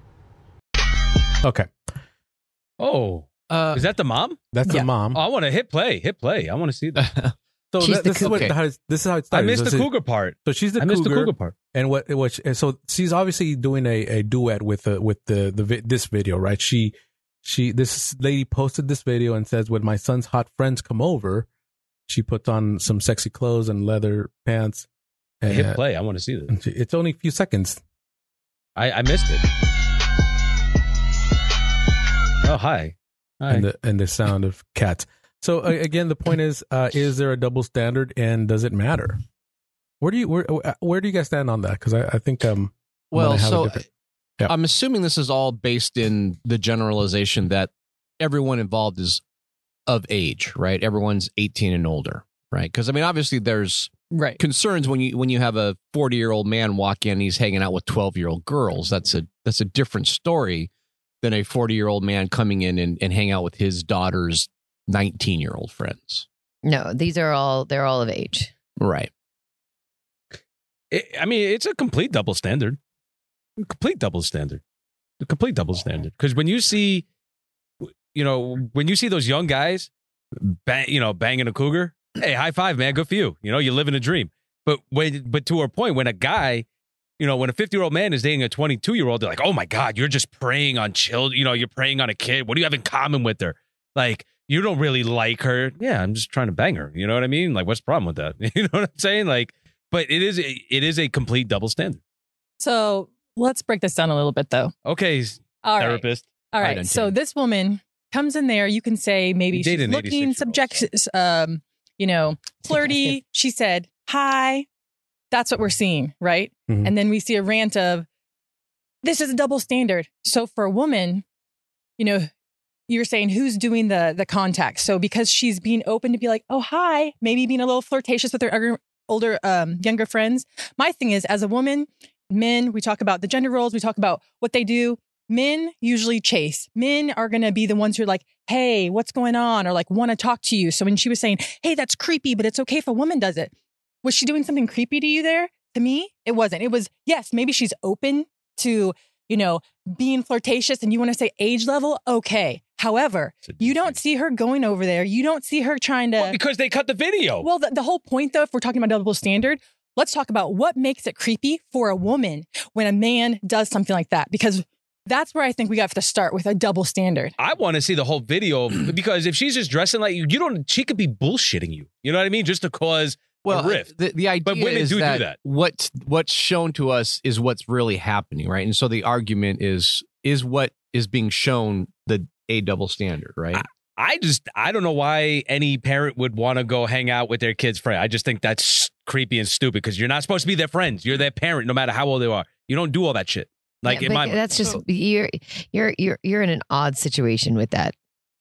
Okay. Oh, uh, is that the mom? That's the mom. Oh, I want to hit play. Hit play. I want to see that. So She's that, the this is what cougar. how it's- this is how it I started. missed So the she- cougar part. So she's the I cougar. missed the cougar part. And what what so she's obviously doing a, a duet with the with the the vi- this video, right? She she this lady posted this video and says, when my son's hot friends come over, she puts on some sexy clothes and leather pants. And, Hit uh, play. I want to see this. It's only a few seconds. I, I missed it. Oh, hi. Hi. And the and the sound of cats. So uh, again, the point is, uh, is there a double standard, and does it matter? Where do you where uh, where do you guys stand on that? Because I, I think um I'm Well, gonna have a so different- Yeah. I'm assuming this is all based in the generalization that everyone involved is of age, right? Everyone's eighteen and older, right? Because I mean, obviously, there's right concerns when you when you have a forty year old man walk in, he's hanging out with twelve year old girls. That's a that's a different story than a forty year old man coming in and, and hang out with his daughter's nineteen year old friends. No, these are all they're all of age. Right. It, I mean, it's a complete double standard. A complete double standard. A complete double standard. Because when you see, you know, when you see those young guys, bang, you know, banging a cougar, hey, high five, man, good for you. You know, you're living a dream. But when, but to our point, when a guy, you know, when a fifty year old man is dating a twenty-two year old, they're like, oh my God, you're just preying on children. You know, you're preying on a kid. What do you have in common with her? Like, you don't really like her. Yeah, I'm just trying to bang her. You know what I mean? Like, what's the problem with that? You know what I'm saying? Like, but it is a, it is a complete double standard. So let's break this down a little bit, though. Okay, All right. therapist. All right. So this woman comes in there. You can say maybe You she's dated an looking subject, um, you know, flirty. She said hi. That's what we're seeing, right? Mhm. And then we see a rant of this is a double standard. So for a woman, you know, you're saying who's doing the the contact. So because she's being open to be like, oh hi, maybe being a little flirtatious with her other- older, um, younger friends. My thing is, as a woman, men, we talk about the gender roles. We talk about what they do. Men usually chase. Men are going to be the ones who are like, hey, what's going on? Or like want to talk to you. So when she was saying, hey, that's creepy, but it's okay if a woman does it. Was she doing something creepy to you there? To me, it wasn't. It was, yes, maybe she's open to, you know, being flirtatious and you want to say age level. Okay. However, you don't see her going over there. You don't see her trying to. Well, because they cut the video. Well, the, the whole point, though, if we're talking about double standard, let's talk about what makes it creepy for a woman when a man does something like that. Because that's where I think we have to start with a double standard. I want to see the whole video because if she's just dressing like you, you don't. She could be bullshitting you. You know what I mean? Just to cause Well, a rift. The, the idea but women is do that, do that. What what's shown to us is what's really happening, right? And so the argument is is what is being shown the a double standard, right? I, I just I don't know why any parent would want to go hang out with their kid's friend. I just think that's creepy and stupid because you're not supposed to be their friends. You're their parent, no matter how old they are. You don't do all that shit. Like Yeah, in but my that's just you're you're you're you're in an odd situation with that.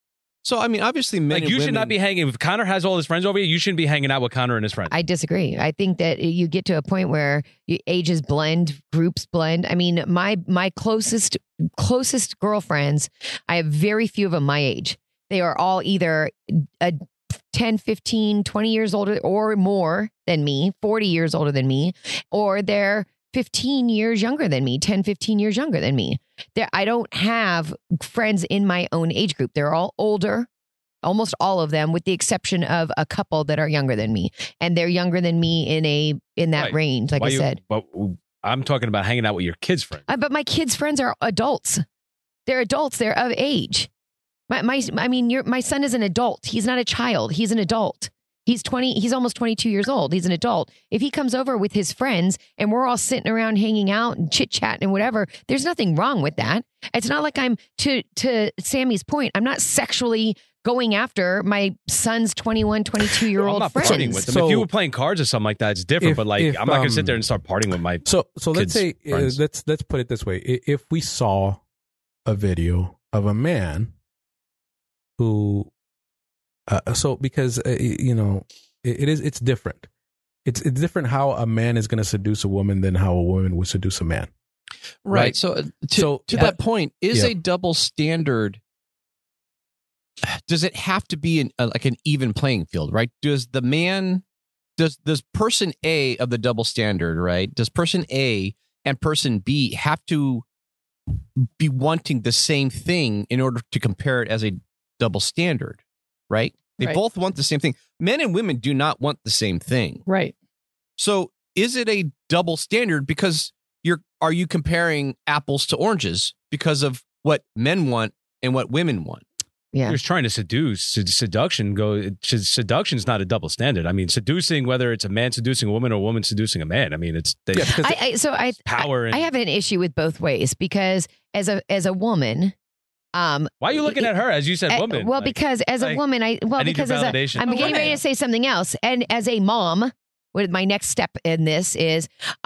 So I mean, obviously, men like and you should women- not be hanging. If Connor has all his friends over here, you shouldn't be hanging out with Connor and his friends. I disagree. I think that you get to a point where you, ages blend, groups blend. I mean, my my closest closest girlfriends, I have very few of them my age. They are all either a ten, fifteen, twenty years older or more than me, forty years older than me, or they're fifteen years younger than me, ten, fifteen years younger than me. There, I don't have friends in my own age group. They're all older. almost all of them, with the exception of a couple that are younger than me, and they're younger than me in a in that Right. range. Like Why I you- said, but I'm talking about hanging out with your kids' friends. uh, but my kids' friends are adults. They're adults. They're of age. My, my I mean, your my son is an adult. He's not a child. He's an adult. He's twenty. He's almost twenty-two years old. He's an adult. If he comes over with his friends and we're all sitting around hanging out and chit chatting and whatever, there's nothing wrong with that. It's not like I'm to to Sammy's point. I'm not sexually going after my son's twenty-one, twenty-two year I'm old not friends. partying with them. So- if you were playing cards or something like that, it's different. If- but like, if, I'm not going to sit um, there and start partying with my. So so let's kids' say uh, friends. let's let's put it this way: I- if we saw a video of a man who, uh, so because uh, you know it, it is it's different. It's it's different how a man is going to seduce a woman than how a woman would seduce a man. Right. Right. So uh, to, So, to uh, that point, is yeah. a double standard, does it have to be an, uh, like an even playing field, right? Does the man, does, does person A of the double standard, right? Does person A and person B have to be wanting the same thing in order to compare it as a double standard, right? They Right. both want the same thing. Men and women do not want the same thing. Right. So is it a double standard because you're are you comparing apples to oranges because of what men want and what women want? Yeah. You're just trying to seduce. Sed- Seduction go. Seduction is not a double standard. I mean, seducing, whether it's a man seducing a woman or a woman seducing a man. I mean, it's they, I, I, so I, power I, and- I have an issue with both ways because as a as a woman, um, Why are you looking at her as you said, uh, woman? well, Like, because as a like, woman, I well I need your because as a, validation. I'm A getting woman. ready to say something else, and as a mom. What my next step in this is,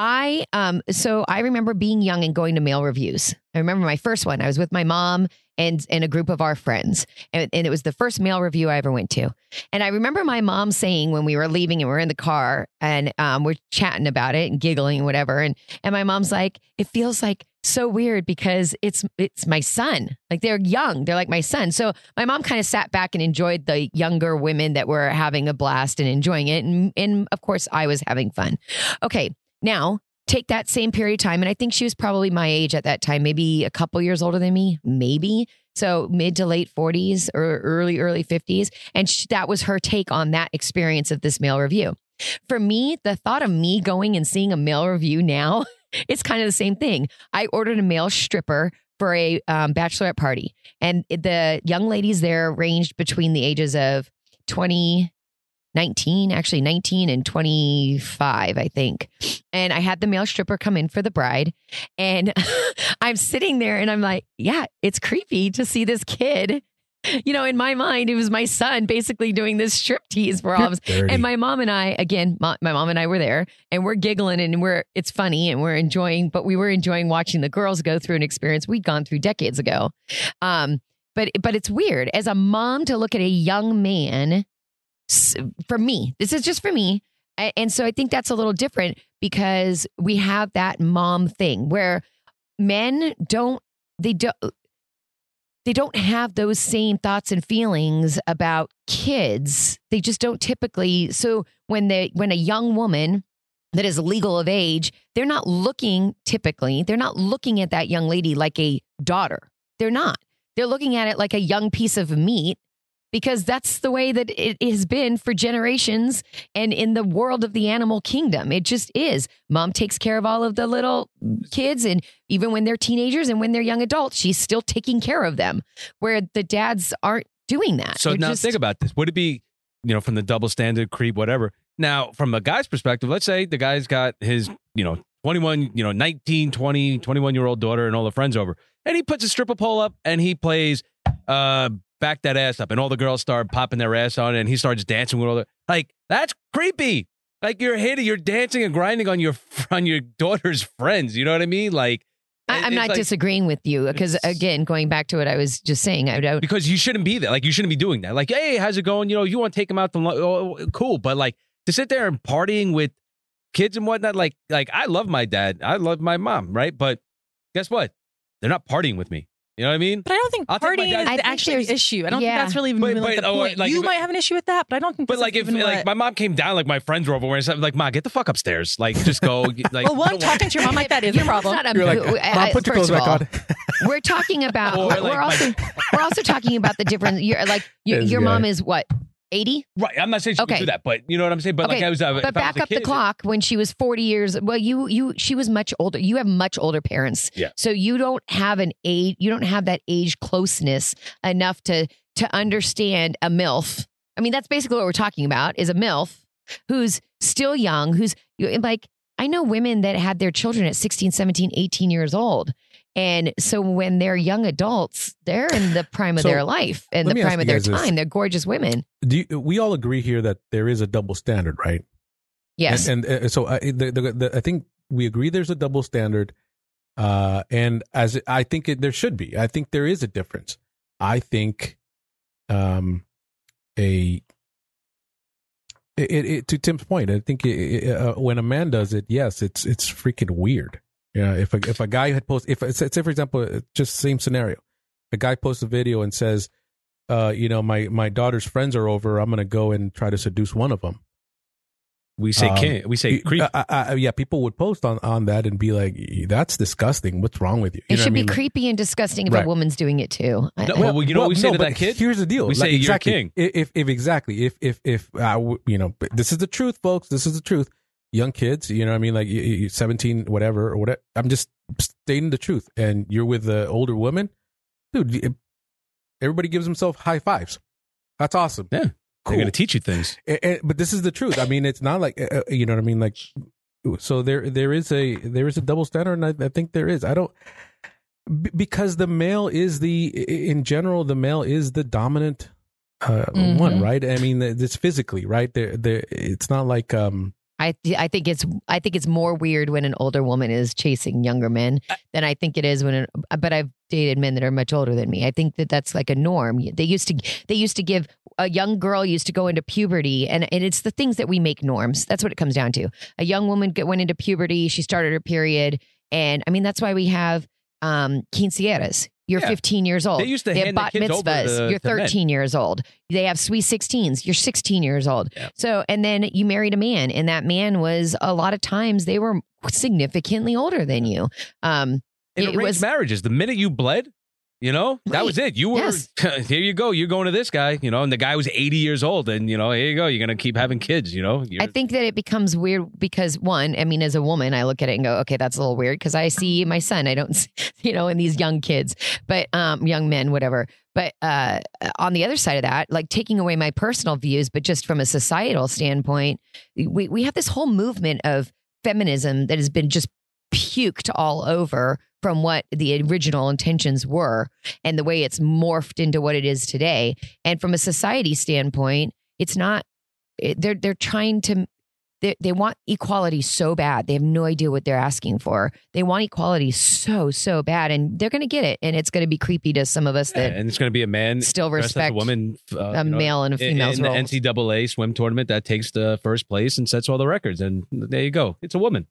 I um so I remember being young and going to male reviews. I remember my first one. I was with my mom and and a group of our friends, and, and it was the first male review I ever went to. And I remember my mom saying when we were leaving and we were in the car and um we're chatting about it and giggling and whatever, and and my mom's like, it feels like so weird because it's it's my son. Like they're young, they're like my son. So my mom kind of sat back and enjoyed the younger women that were having a blast and enjoying it, and and of course I was having fun. Okay, now take that same period of time, and I think she was probably my age at that time, maybe a couple years older than me, maybe. So mid to late forties or early, early fifties. And sh- that was her take on that experience of this male review. For me, the thought of me going and seeing a male review now, it's kind of the same thing. I ordered a male stripper for a um, bachelorette party, and the young ladies there ranged between the ages of twenty, nineteen, actually nineteen and twenty-five, I think. And I had the male stripper come in for the bride, and I'm sitting there and I'm like, yeah, it's creepy to see this kid. You know, in my mind, it was my son basically doing this striptease for all of us. Dirty. And my mom and I, again, mo- my mom and I were there, and we're giggling and we're, it's funny and we're enjoying, but we were enjoying watching the girls go through an experience we'd gone through decades ago. Um, but, but it's weird as a mom to look at a young man, s- for me, this is just for me. A- And so I think that's a little different because we have that mom thing where men don't, they don't, they don't have those same thoughts and feelings about kids. They just don't typically. So when they when a young woman that is legal of age, they're not looking typically, they're not looking at that young lady like a daughter. They're not. They're looking at it like a young piece of meat because that's the way that it has been for generations. And in the world of the animal kingdom, it just is. Mom takes care of all of the little kids. And even when they're teenagers and when they're young adults, she's still taking care of them, where the dads aren't doing that. So They're now just- think about this. Would it be, you know, from the double standard, creep, whatever? Now, from a guy's perspective, let's say the guy's got his, you know, twenty-one, you know, nineteen, twenty, twenty-one year old daughter and all the friends over, and he puts a stripper pole up and he plays, uh, back that ass up, and all the girls start popping their ass on it, and he starts dancing with all the, like, that's creepy. Like you're hitting, you're dancing and grinding on your on your daughter's friends. You know what I mean? Like, I, I'm it's not like- disagreeing with you because, again, going back to what I was just saying, I don't. because you shouldn't be there. Like you shouldn't be doing that. Like, hey, how's it going? You know, you want to take them out to lunch? Oh, cool, but like to sit there and partying with kids and whatnot. Like, like I love my dad, I love my mom, right? But guess what? They're not partying with me. You know what I mean? But I don't think I'll take my partying dad- is I think actually the issue. I don't yeah. think that's really even But- really like but, the oh, point. like, you if- might have an issue with that, but I don't think. But this like is if even like what- my mom came down, like my friends were over wearing something, like, Ma, get the fuck upstairs. Like just go. Like well, one talking to your mom like that is a Your mom's problem. not a- You're like, I- Mom, put your first clothes of back all, we're talking about. Or we're, like we're also we're also talking about the difference. You're like you, This your guy. mom is what eighty. Right. I'm not saying she Okay. would do that, but you know what I'm saying. But Okay, like I was, uh, if I but back was a up the kid, clock when she was forty years. Well, you you she was much older. You have much older parents. Yeah. So you don't have an age. You don't have that age closeness enough to to understand a MILF. I mean, that's basically what we're talking about. Is a MILF who's still young. Who's like I know women that had their children at sixteen, seventeen, eighteen years old. And so when they're young adults, they're in the prime of So, their life and let the me ask prime of you their guys this. time. They're gorgeous women. Do you, we all agree here that there is a double standard, right? Yes. And, and uh, so I, the, the, the, I think we agree there's a double standard. Uh, and as it, I think it, there should be, I think there is a difference. I think, um, a, it, it, to Tim's point, I think it, it, uh, when a man does it, yes, it's, it's freaking weird. Yeah. If a, if a guy had posted, if say for example, just same scenario, a guy posts a video and says, uh, you know, my, my daughter's friends are over. I'm going to go and try to seduce one of them. We say Um, can't. We say creep. Uh, uh, uh, yeah, people would post on, on that and be like, "That's disgusting. What's wrong with you?" You It know should what I be mean? Like- creepy and disgusting if Right. a woman's doing it too. I- No, I- well, you know what we say to but that kid? Here's the deal. We say, Like, "You're exactly. king." If, if exactly if if if uh, w- you know, but this is the truth, folks. This is the truth. Young kids, you know, what I mean, like you, you, seventeen, whatever, or whatever. I'm just stating the truth. And you're with the older woman, dude. it- Everybody gives himself high fives. That's awesome. Yeah, they're going to teach you things. A- a- but this is the truth. I mean, it's not like uh, uh, you know what I mean. Like, so there there is a there is a double standard, and I, I think there is. I don't b- because the male is the in general the male is the dominant uh, Mhm. one, right? I mean, it's physically right. There, there. It's not like um. I I think it's I think it's more weird when an older woman is chasing younger men than I think it is when. An, but I've dated men that are much older than me. I think that that's like a norm. They used to they used to give a young girl used to go into puberty, and and it's the things that we make norms. That's what it comes down to. A young woman get, went into puberty. She started her period, and I mean that's why we have um, quinceañeras. You're Yeah. fifteen years old. They used to have hand the bat kids over mitzvahs. to- You're to men. thirteen years old. They have sweet sixteens. You're sixteen years old. So, and then you married a man, and that man was a lot of times they were significantly older than you. Um, In it arranged was marriages, the minute you bled, you know, that Right. was it. You were, Yes. here you go. You're going to this guy, you know, and the guy was eighty years old. And, you know, here you go. You're going to keep having kids, you know. You're, I think that it becomes weird because one, I mean, as a woman, I look at it and go, okay, that's a little weird because I see my son. I don't, see, you know, in these young kids, but um, young men, whatever. But uh, on the other side of that, like taking away my personal views, but just from a societal standpoint, we we have this whole movement of feminism that has been just puked all over from what the original intentions were and the way it's morphed into what it is today. And from a society standpoint, it's not. It, they're they're trying to. They, they want equality so bad. They have no idea what they're asking for. They want equality so, so bad, and they're going to get it. And it's going to be creepy to some of us Yeah, that and it's going to be a man still dressed as respect a woman, uh, a you know, male and a in- female's in the roles. N C double A swim tournament that takes the first place and sets all the records. And there you go. It's a woman.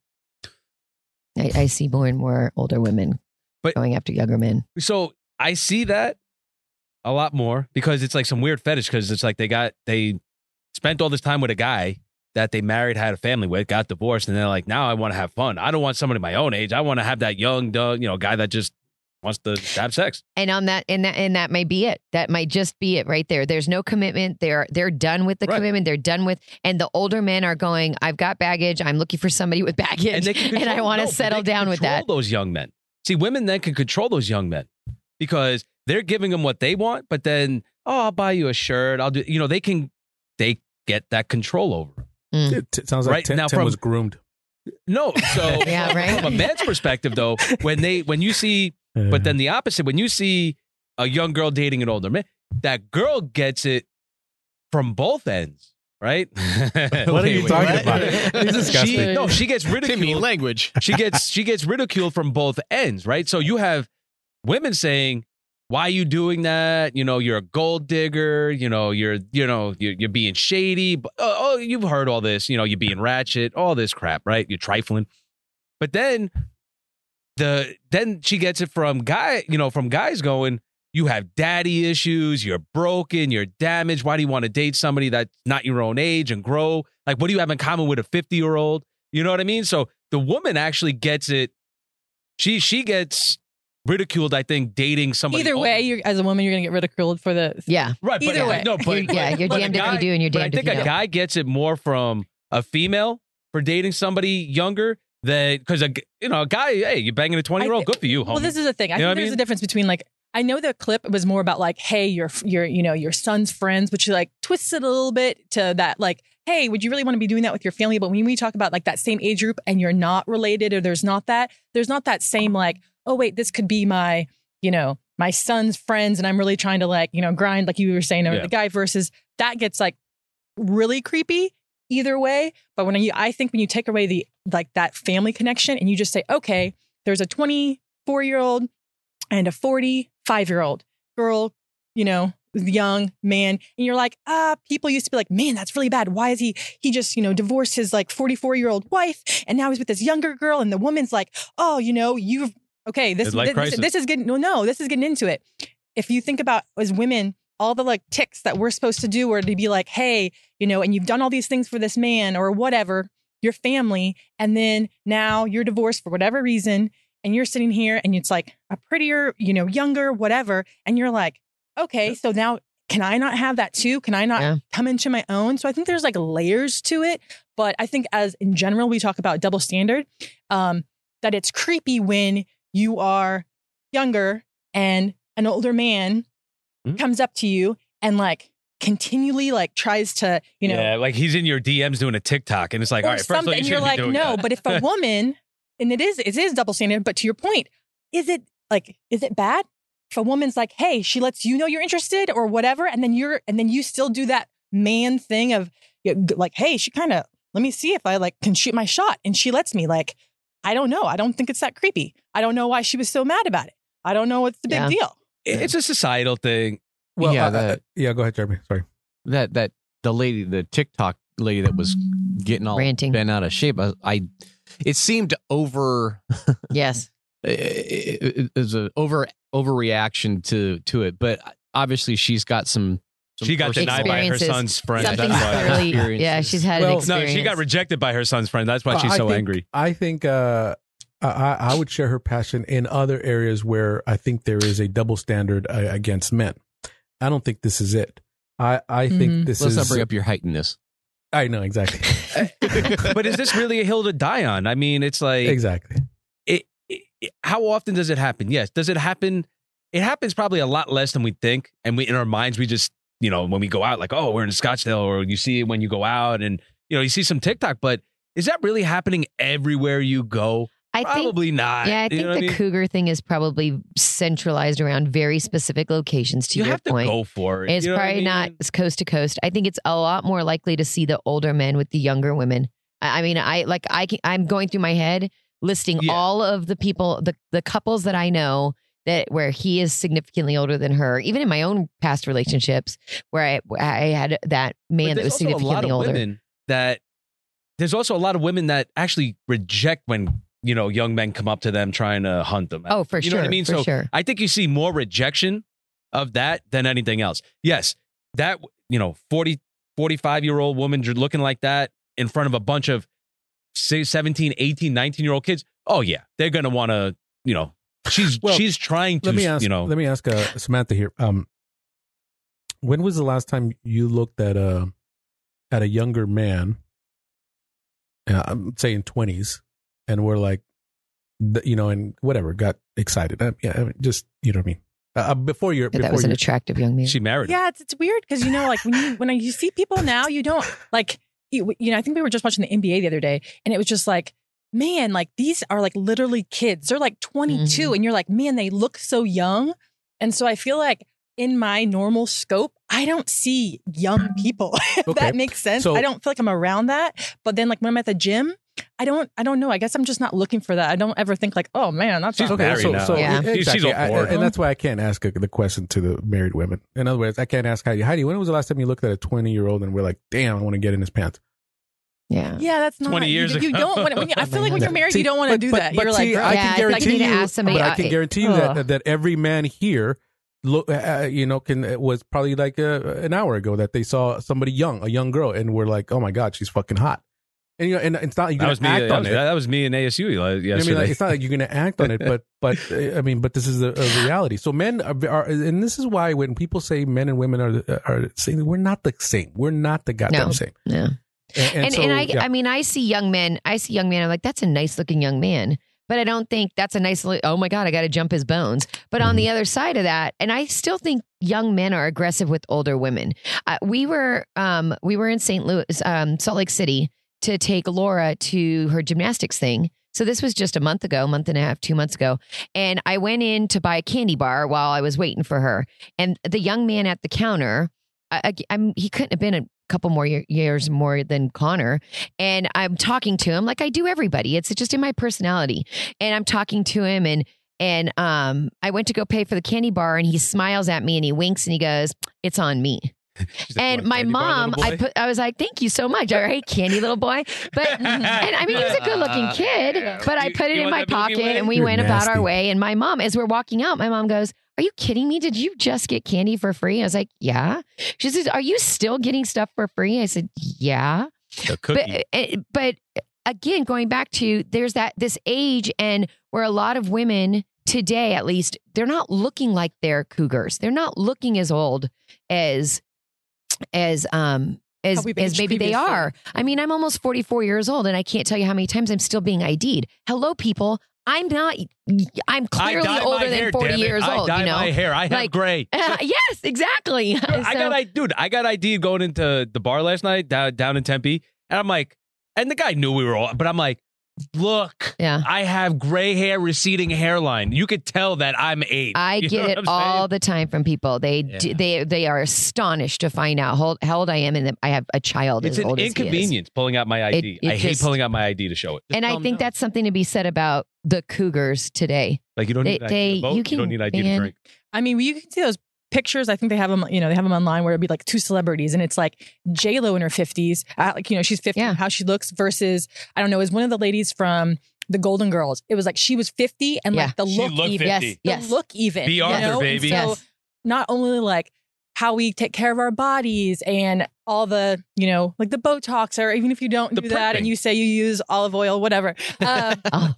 I, I see more and more older women But- going after younger men. So I see that a lot more because it's like some weird fetish because it's like they got they spent all this time with a guy that they married, had a family with, got divorced, and they're like, now I want to have fun. I don't want somebody my own age. I want to have that young, dumb, you know, guy that just wants to have sex. And on that, and that, and that may be it. That might just be it right there. There's no commitment. They're they're done with the Right. commitment. They're done with, and the older men are going. I've got baggage. I'm looking for somebody with baggage, And they can and I control- want no, to but settle they can down with control that. Those young men. See, women then can control those young men because they're giving them what they want, but then, oh, I'll buy you a shirt. I'll do, you know, they can, they get that control over them. It, it sounds like Right, Tim, now Tim from- was groomed. No, so Yeah, right. from a man's perspective, though, when they when you see, but then the opposite, when you see a young girl dating an older man, that girl gets it from both ends, right? What are you talking about? He's disgusting. She, no, she gets ridiculed. Timmy, language. She gets she gets ridiculed from both ends, right? So you have women saying, "Why are you doing that? You know, you're a gold digger. You know, you're you know you're, you're being shady. But, oh, oh, you've heard all this. You know, you're being ratchet. All this crap, right? You're trifling." But then the then she gets it from guy, you know, from guys going, "You have daddy issues. You're broken. You're damaged. Why do you want to date somebody that's not your own age and grow? Like, what do you have in common with a fifty year old? You know what I mean?" So the woman actually gets it. She she gets ridiculed, I think, dating somebody. Either way, you're, as a woman, you're gonna get ridiculed for the yeah. Right. But, Either way. No, but, You're- yeah, you're but a damned if you guy- do and you're but damned I if think you a don't. guy gets it more from a female for dating somebody younger than because a g- you know a guy. Hey, you're banging a twenty year old. Good for you, homie. Well, this is the thing. I You know think what there's I mean? a difference between like I know the clip was more about like, hey, your your you know your son's friends, which you like twisted a little bit to that like, hey, would you really want to be doing that with your family? But when we talk about like that same age group and you're not related or there's not that, there's not that same like, oh wait, this could be my you know my son's friends, and I'm really trying to like you know grind like you were saying over Yeah. the guy versus that gets like really creepy either way. But when you, I think when you take away the like that family connection and you just say, okay, there's a twenty-four year old and a forty-five year old girl, you know, young man, and you're like, ah, people used to be like, man, that's really bad. Why is he? He just you know divorced his like forty-four year old wife, and now he's with this younger girl, and the woman's like, oh, you know, you've okay, this Midlife this, crisis. this is getting no, no, this is getting into it. If you think about as women, all the like ticks that we're supposed to do are to be like, hey, you know, and you've done all these things for this man or whatever, your family, and then now you're divorced for whatever reason, and you're sitting here and it's like a prettier, you know, younger, whatever, and you're like, okay, so now can I not have that too? Can I not Yeah. come into my own? So I think there's like layers to it, but I think as in general we talk about double standard, um, that it's creepy when you are younger and an older man Hmm? comes up to you and like continually like tries to, you know, yeah, like he's in your D Ms doing a TikTok, and it's like, or all right, first of all, something, you and you're shouldn't be like, doing no, that. but if a woman, and it is, it is double standard, but to your point, is it like, is it bad? If a woman's like, hey, she lets you know you're interested or whatever, and then you're, and then you still do that man thing of you know, like, hey, she kind of, let me see if I like can shoot my shot, and she lets me like, I don't know. I don't think it's that creepy. I don't know why she was so mad about it. I don't know what's the big Yeah. deal. It's a societal thing. Well, yeah, uh, that, yeah. Go ahead, Jeremy. Sorry. that that the lady, the TikTok lady that was getting all Ranting. bent out of shape. I, I it seemed over. Yes. it, it, it was a over overreaction to to it, but obviously she's got some. some She got personal- denied by her Experiences. son's friend. Something's That's why. clearly, Experiences. yeah, she's had Well, an No, experience. she got rejected by her son's friend. That's why she's I so think- angry. I think uh, I, I would share her passion in other areas where I think there is a double standard uh, against men. I don't think this is it. I, I think Mhm. this Let's is. not bring up your heightenedness. I know exactly. But is this really a hill to die on? I mean, it's like exactly. it, it, it- how often does it happen? Yes. Does it happen? It happens probably a lot less than we think. And we, in our minds, we just, you know, when we go out, like, oh, we're in Scottsdale, or you see it when you go out and, you know, you see some TikTok, but is that really happening everywhere you go? I think, Probably not. yeah, I You think know the what I mean? cougar thing is probably centralized around very specific locations. To You your have to point, go for it. it's You know what I probably mean? not it's coast to coast. I think it's a lot more likely to see the older men with the younger women. I, I mean, I like I can, I'm going through my head listing Yeah. all of the people, the the couples that I know that where he is significantly older than her. Even in my own past relationships, where I I had that man But that was there's also a lot significantly of older. women that there's also a lot of women that actually reject when, you know, young men come up to them trying to hunt them. Oh, for you know what I sure, mean? for So sure. I think you see more rejection of that than anything else. Yes, that, you know, forty, forty-five year old woman looking like that in front of a bunch of say seventeen, eighteen, nineteen year old kids. Oh yeah, they're going to want to, you know, she's, Well, she's trying to, Let me ask. you know, Let me ask uh, Samantha here. Um, when was the last time you looked at a at a younger man? Uh, I'm saying twenties, and we're like, th- you know, and whatever, got excited. Uh, yeah, I mean, just you know what I mean. Uh, before you're, That before was an you're- attractive young man. she married him. Yeah, it's, it's weird because you know, like when you when you see people now, you don't like you, you know. I think we were just watching the N B A the other day, and it was just like, man, like these are like literally kids. They're like twenty-two, Mhm. and you're like, man, they look so young. And so I feel like in my normal scope, I don't see young people. If Okay. that makes sense. So- I don't feel like I'm around that. But then, like when I'm at the gym, I don't. I don't know. I guess I'm just not looking for that. I don't ever think like, oh man, that's She's not married so, now. so Yeah. She's- she's exactly. all I- bored. and that's why I can't ask uh, the question to the married women. In other words, I can't ask Heidi. Heidi, when was the last time you looked at a twenty year old and we're like, damn, I want to get in his pants? Yeah. Yeah, that's not twenty years you, you ago. don't want. When you, I feel like when you're married, See, you don't want to but- do but- that. but You're see, like, I Yeah, can I feel like guarantee you need to you, ask somebody, but I uh, can guarantee you ugh. that that every man here, look, uh, you know, can was probably like uh, an hour ago that they saw somebody young, a young girl, and we're like, oh my god, she's fucking hot. And you know, and it's not like you're That was me. gonna act I on mean, it. that was me in A S U yesterday. I mean, like, it's not like you're going to act on it, but but uh, I mean, but this is a, a reality. So men are, are, and this is why when people say men and women are are saying we're not the same, we're not the goddamn No. same. Yeah. And, And so, and I yeah. I mean I see young men. I see young men. I'm like, that's a nice looking young man. But I don't think that's a nice. Look, oh my God, I got to jump his bones. But on the other side of that, and I still think young men are aggressive with older women. Uh, we were um we were in Saint Louis, um, Salt Lake City, to take Laura to her gymnastics thing. So this was just a month ago, month and a half, two months ago. And I went in to buy a candy bar while I was waiting for her. And the young man at the counter, I, I, I'm, he couldn't have been a couple more year, years more than Connor. And I'm talking to him like I do everybody. It's just in my personality. And I'm talking to him and and um, I went to go pay for the candy bar and he smiles at me and he winks and he goes, "It's on me." And my mom, I put, I was like, "Thank you so much." All right, candy little boy. But and I mean, he was a good looking kid. But I put it in my pocket and we went about our way. And my mom, as we're walking out, my mom goes, "Are you kidding me? Did you just get candy for free?" I was like, "Yeah." She says, "Are you still getting stuff for free?" I said, "Yeah." A cookie. But but again, going back to there's that this age and where a lot of women today, at least, they're not looking like they're cougars. They're not looking as old as as um How as, we've as aged maybe they previously. are. I mean, I'm almost forty-four years old and I can't tell you how many times I'm still being I D'd. Hello, people. I'm not, I'm clearly I dye older my than hair, forty damn it. years I old. dye you know, my hair. I have Like, gray. uh, yes, exactly. I So- got I dude, I got I D'd going into the bar last night down, down in Tempe. And I'm like, and the guy knew we were all, but I'm like, look, yeah. I have gray hair, receding hairline. You could tell that I'm eight. I You know get what it I'm all saying? the time from people. They d they they are astonished to find out how, how old I am and that I have a child It's as an old as he is. inconvenience pulling out my I D. It- it I hate just- pulling out my I D to show it. And I think that's something to be said about the Cougars today. Like you don't They- need I D they- to vote. you You, can don't need I D ban- to drink. I mean, you can see those pictures. I think they have them, you know, they have them online where it'd be like two celebrities and it's like J Lo in her fifties, uh, like, you know, she's fifty, how she looks versus, I don't know, is one of the ladies from the Golden Girls. It was like she was fifty and Yeah. like the She look looked even. fifty. Yes, Yes. the look even. Be you Arthur, know? And baby. So Yes. not only like how we take care of our bodies and all the, you know, like the Botox, or even if you don't The do that and prepping. you say you use olive oil, whatever. Uh,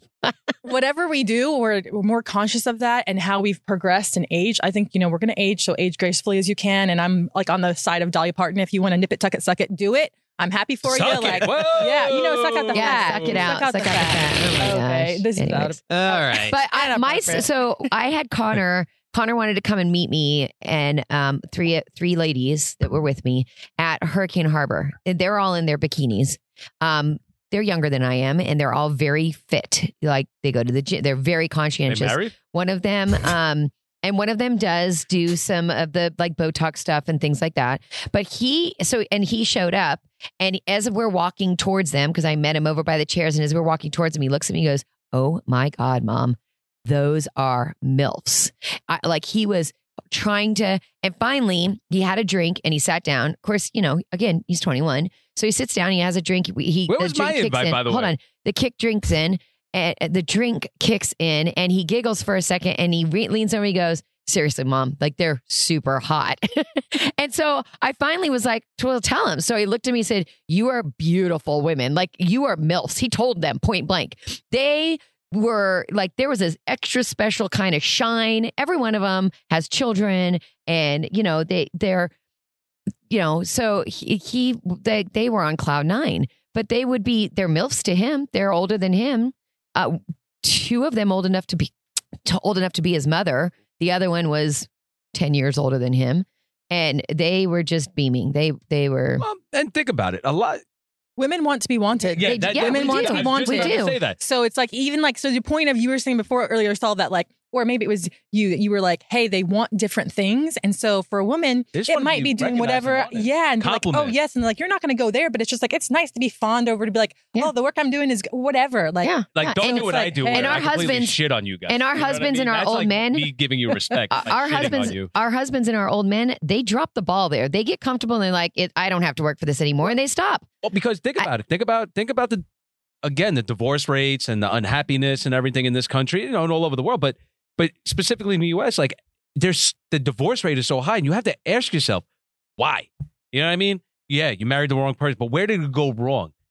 whatever we do, we're, we're more conscious of that and how we've progressed and aged. I think, you know, we're going to age, so age gracefully as you can. And I'm like on the side of Dolly Parton. If you want to nip it, tuck it, suck it, do it. I'm happy for Suck you. it. Like, Whoa. yeah, you know, suck out the Yeah, fat. suck it out. Suck out the Suck out the fat. fat. Oh my Okay, gosh. this is out Anyways. of. All right. But I, my Inappropriate. so I had Connor. Connor wanted to come and meet me and um, three three ladies that were with me at Hurricane Harbor. They're all in their bikinis. Um, they're younger than I am, and they're all very fit. Like they go to the gym. They're very conscientious. married? One of them, um, and one of them does do some of the like Botox stuff and things like that. But he so and he showed up, and as we're walking towards them, because I met him over by the chairs, and as we're walking towards him, he looks at me, and goes, "Oh my God, Mom. Those are MILFs." I, like he was trying to, and finally he had a drink and he sat down. Of course, you know, again, he's twenty-one. So he sits down, he has a drink. He, Where the was drink my kicks invite, in. by the Hold way? on. The kick drinks in and the drink kicks in and he giggles for a second and he re- leans over and he goes, "Seriously, Mom, like they're super hot." And so I finally was like, well, tell him. So he looked at me and said, "You are beautiful women. Like you are MILFs." He told them point blank. They were like, there was this extra special kind of shine. Every one of them has children and, you know, they, they're, you know, so he, he they, they were on cloud nine, but they would be, they're MILFs to him. They're older than him. Uh, two of them old enough to be, to, old enough to be his mother. The other one was ten years older than him. And they were just beaming. They, they were. Well, and think about it. A lot. Women want to be wanted. Yeah, They- that- yeah, women we want do. to be I was just wanted. about We to do. say that. So it's like even like so the point of you were saying before earlier, Saul, that like, or maybe it was you that you were like, hey, they want different things, and so for a woman, They just it wanna might be be doing recognized whatever, and wanted. yeah, and be like, oh Compliment. yes, and like you're not going to go there, but it's just like it's nice to be fawned over to be like, oh, the work I'm doing is whatever, like, Yeah. Like, don't And do what it's I like, do. hey- where And our I completely husbands- shit on you guys. and our You know what I husbands mean? and our That's old like men- Me giving you respect. Uh, by our shitting husbands, on you. our husbands and our old men, they drop the ball there. They get comfortable and they're like, it, I don't have to work for this anymore, and they stop. Well, because think about it. Think about think about the again the divorce rates and the unhappiness and everything in this country, you know, and all over the world. But but specifically in the U S, like there's the divorce rate is so high, and you have to ask yourself why. You know what I mean? Yeah, you married the wrong person, but where did it go wrong?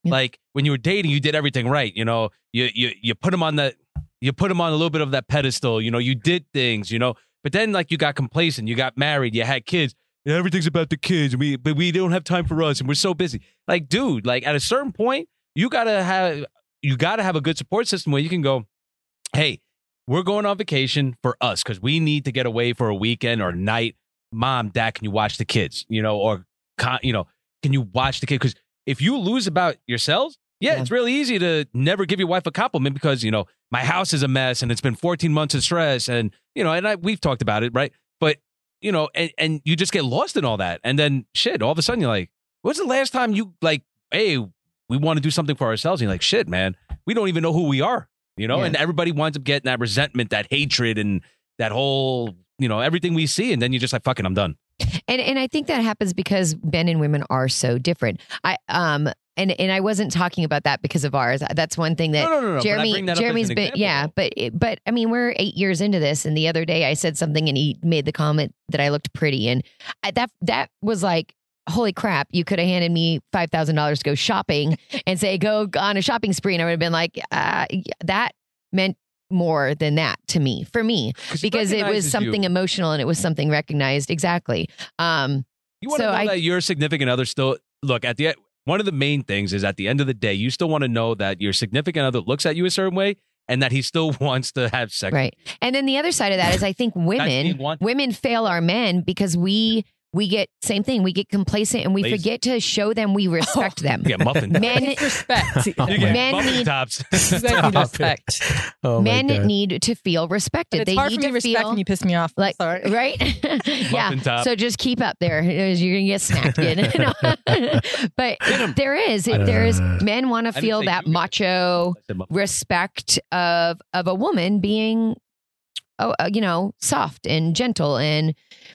Like when you were dating, you did everything right. You know, you you you put him on the you put him on a little bit of that pedestal. You know, you did things. You know, but then like you got complacent. You got married. You had kids. And everything's about the kids. And we but we don't have time for us, and we're so busy. Like, dude, like at a certain point, you gotta have you gotta have a good support system where you can go, hey, we're going on vacation for us because we need to get away for a weekend or night. Mom, Dad, can you watch the kids? You know, or you know, can you watch the kids? Because if you lose about yourselves, yeah, yeah, it's really easy to never give your wife a compliment because, you know, my house is a mess and it's been fourteen months of stress. And, you know, and I, we've talked about it, right? But, you know, and, and you just get lost in all that. And then shit, all of a sudden you're like, when's the last time you like, hey, we want to do something for ourselves? And you're like, shit, man, we don't even know who we are, you know? Yeah. And everybody winds up getting that resentment, that hatred, and that whole, you know, everything we see. And then you're just like, fucking, I'm done. And and I think that happens because men and women are so different. I um and and I wasn't talking about that because of ours. That's one thing that No, no, no, no, but I Jeremy bring that up as Jeremy's an been example, yeah, but it, but I mean we're eight years into this, and the other day I said something and he made the comment that I looked pretty, and I, that that was like, holy crap! You could have handed me five thousand dollars to go shopping and say go on a shopping spree, and I would have been like, uh, that meant more than that to me, for me, because it was recognizes something you. emotional and it was something recognized. Exactly. Um, You want to so know I, that your significant other still look at the end. One of the main things is at the end of the day, you still want to know that your significant other looks at you a certain way and that he still wants to have sex. right. And then the other side of that is I think me women, want- women fail our men because we, we get same thing. We get complacent and we Lazy. forget to show them we respect them. You get muffin tops. Men, respect. You get men muffin need- tops. You guys need respect. Oh, my men God. need to feel respected. But it's they hard need for me to to respect feel when you piss me off. like Sorry. right. yeah. Muffin top. So just keep up there. You're gonna get smacked. Good. But there is there is men want to didn't feel say that you guys. macho I said muffin. respect of of a woman being, oh, uh, you know, soft and gentle and.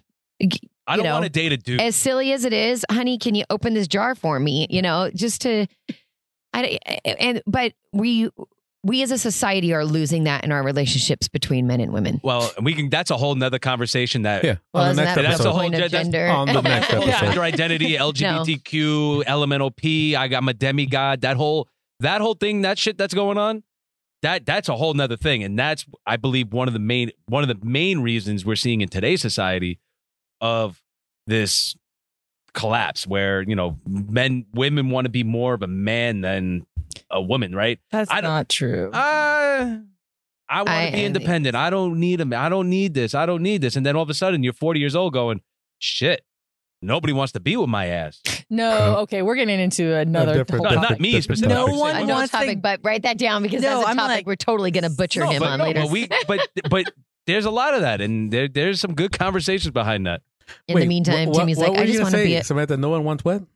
I you don't know, want to date a dude. As silly as it is, honey, can you open this jar for me? You know, just to, I and but we we as a society are losing that in our relationships between men and women. Well, we can. That's a whole nother conversation. That Yeah. Well, on the isn't next that that's the a whole point of that's- gender? On the next whole episode. gender identity, L G B T Q, L M N O P. I got my demigod. That whole that whole thing. That shit that's going on. That that's a whole nother thing, and that's I believe one of the main one of the main reasons we're seeing in today's society of this collapse, where you know men women want to be more of a man than a woman, right? That's I don't- not true. Uh, I want I- to be independent. I don't need a man. I don't need this. I don't need this. And then all of a sudden, you're forty years old, going, shit. Nobody wants to be with my ass. No, okay, we're getting into another. different- whole No, not topic. me specifically. No I'm one I saying- know wants topic, to. but write that down because No, that's a I'm topic like- we're totally going to butcher No, him but, on no, later but we, but but there's a lot of that, and there there's some good conversations behind that. in Wait, the meantime, what, Timmy's what like, were I you just gonna want to say, be. A, Samantha, no one wants what?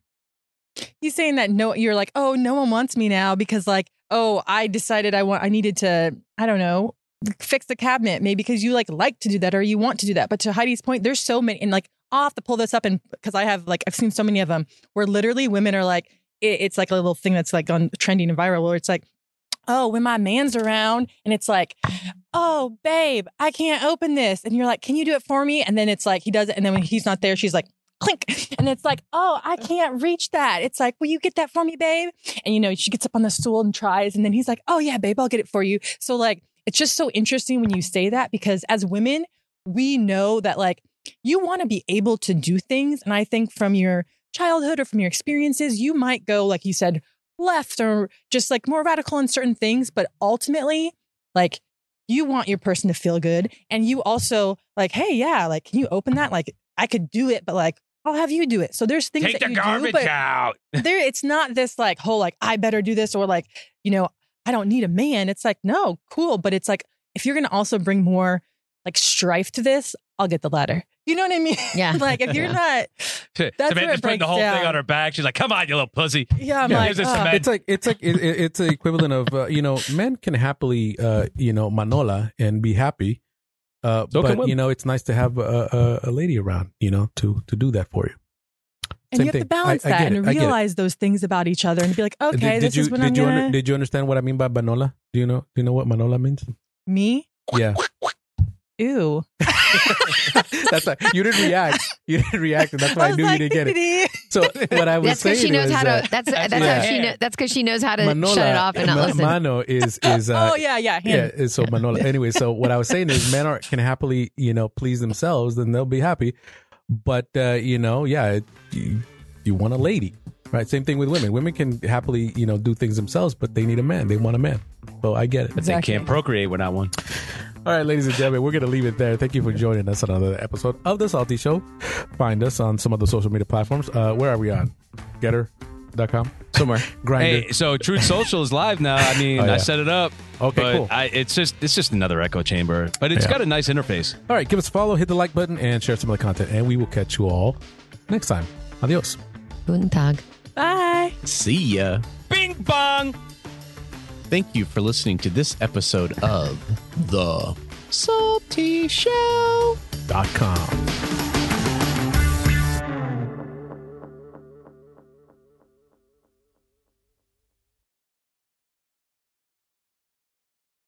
He's saying that no, you're like, oh, no one wants me now because like, oh, I decided I want, I needed to, I don't know, fix the cabinet, maybe because you like like to do that or you want to do that. But to Heidi's point, there's so many, and like I'll have to pull this up, and because I have like I've seen so many of them where literally women are like, it, it's like a little thing that's like on trending and viral where it's like, oh, when my man's around, and it's like, oh, babe, I can't open this, and you're like, can you do it for me? And then it's like he does it, and then when he's not there, she's like, clink, and it's like, oh, I can't reach that. It's like, will you get that for me, babe? And you know, she gets up on the stool and tries, and then he's like, oh yeah, babe, I'll get it for you. So like, it's just so interesting when you say that, because as women, we know that like you want to be able to do things, and I think from your childhood or from your experiences, you might go, like you said, left or just like more radical in certain things, but ultimately, like you want your person to feel good, and you also like, hey, yeah, like can you open that? Like I could do it, but like I'll have you do it. So there's things Take that the you garbage do, but out. there, it's not this like whole like I better do this or like, you know, I don't need a man. It's like, no, cool, but it's like if you're gonna also bring more like strife to this, I'll get the ladder. You know what I mean? Yeah. Like if you're not, that's where Samantha's it putting the breaks whole thing down. on her back. She's like, come on, you little pussy. Yeah, I'm Yeah, like, Here's a uh, cement. It's like it's like it, it- it's the equivalent of uh, you know, men can happily uh, you know, manola and be happy, uh, So can but women. you know, it's nice to have a, a, a lady around, you know, to to do that for you. and Same you have to thing. balance I- I that get and it. I get it. realize those things about each other and be like, okay, did, did this you is what did I'm you gonna. under, did you understand what I mean by manola? Do you know do you know what manola means? Me? Yeah, Ew. that's why you didn't react. You didn't react, and that's why I, was knew like, you didn't get it. "Diggity." So what I was That's because saying she knows was how that- to. That's that's Yeah. how she. Know, that's because she knows how to Manola, shut it off and not Ma- listen. Mano is is uh, Oh, yeah, yeah, yeah. him. So Manola. Anyway, so what I was saying is, men are can happily you know please themselves, then they'll be happy. But uh, you know, yeah, it, you, you want a lady, right? Same thing with women. Women can happily you know do things themselves, but they need a man. They want a man. So I get it. But they can't procreate without one. All right, ladies and gentlemen, we're going to leave it there. Thank you for joining us on another episode of The Salty Show. Find us on some of the social media platforms. Uh, where are we on? Getter dot com? Somewhere. Grindr. Hey, so Truth Social is live now. I mean, Oh, yeah. I set it up. Okay, but cool. I, it's just it's just another echo chamber, but it's Yeah. got a nice interface. All right, give us a follow, hit the like button, and share some of the content. And we will catch you all next time. Adios. Guten Tag. Bye. See ya. Bing bong. Thank you for listening to this episode of The Salty Show. Dot com.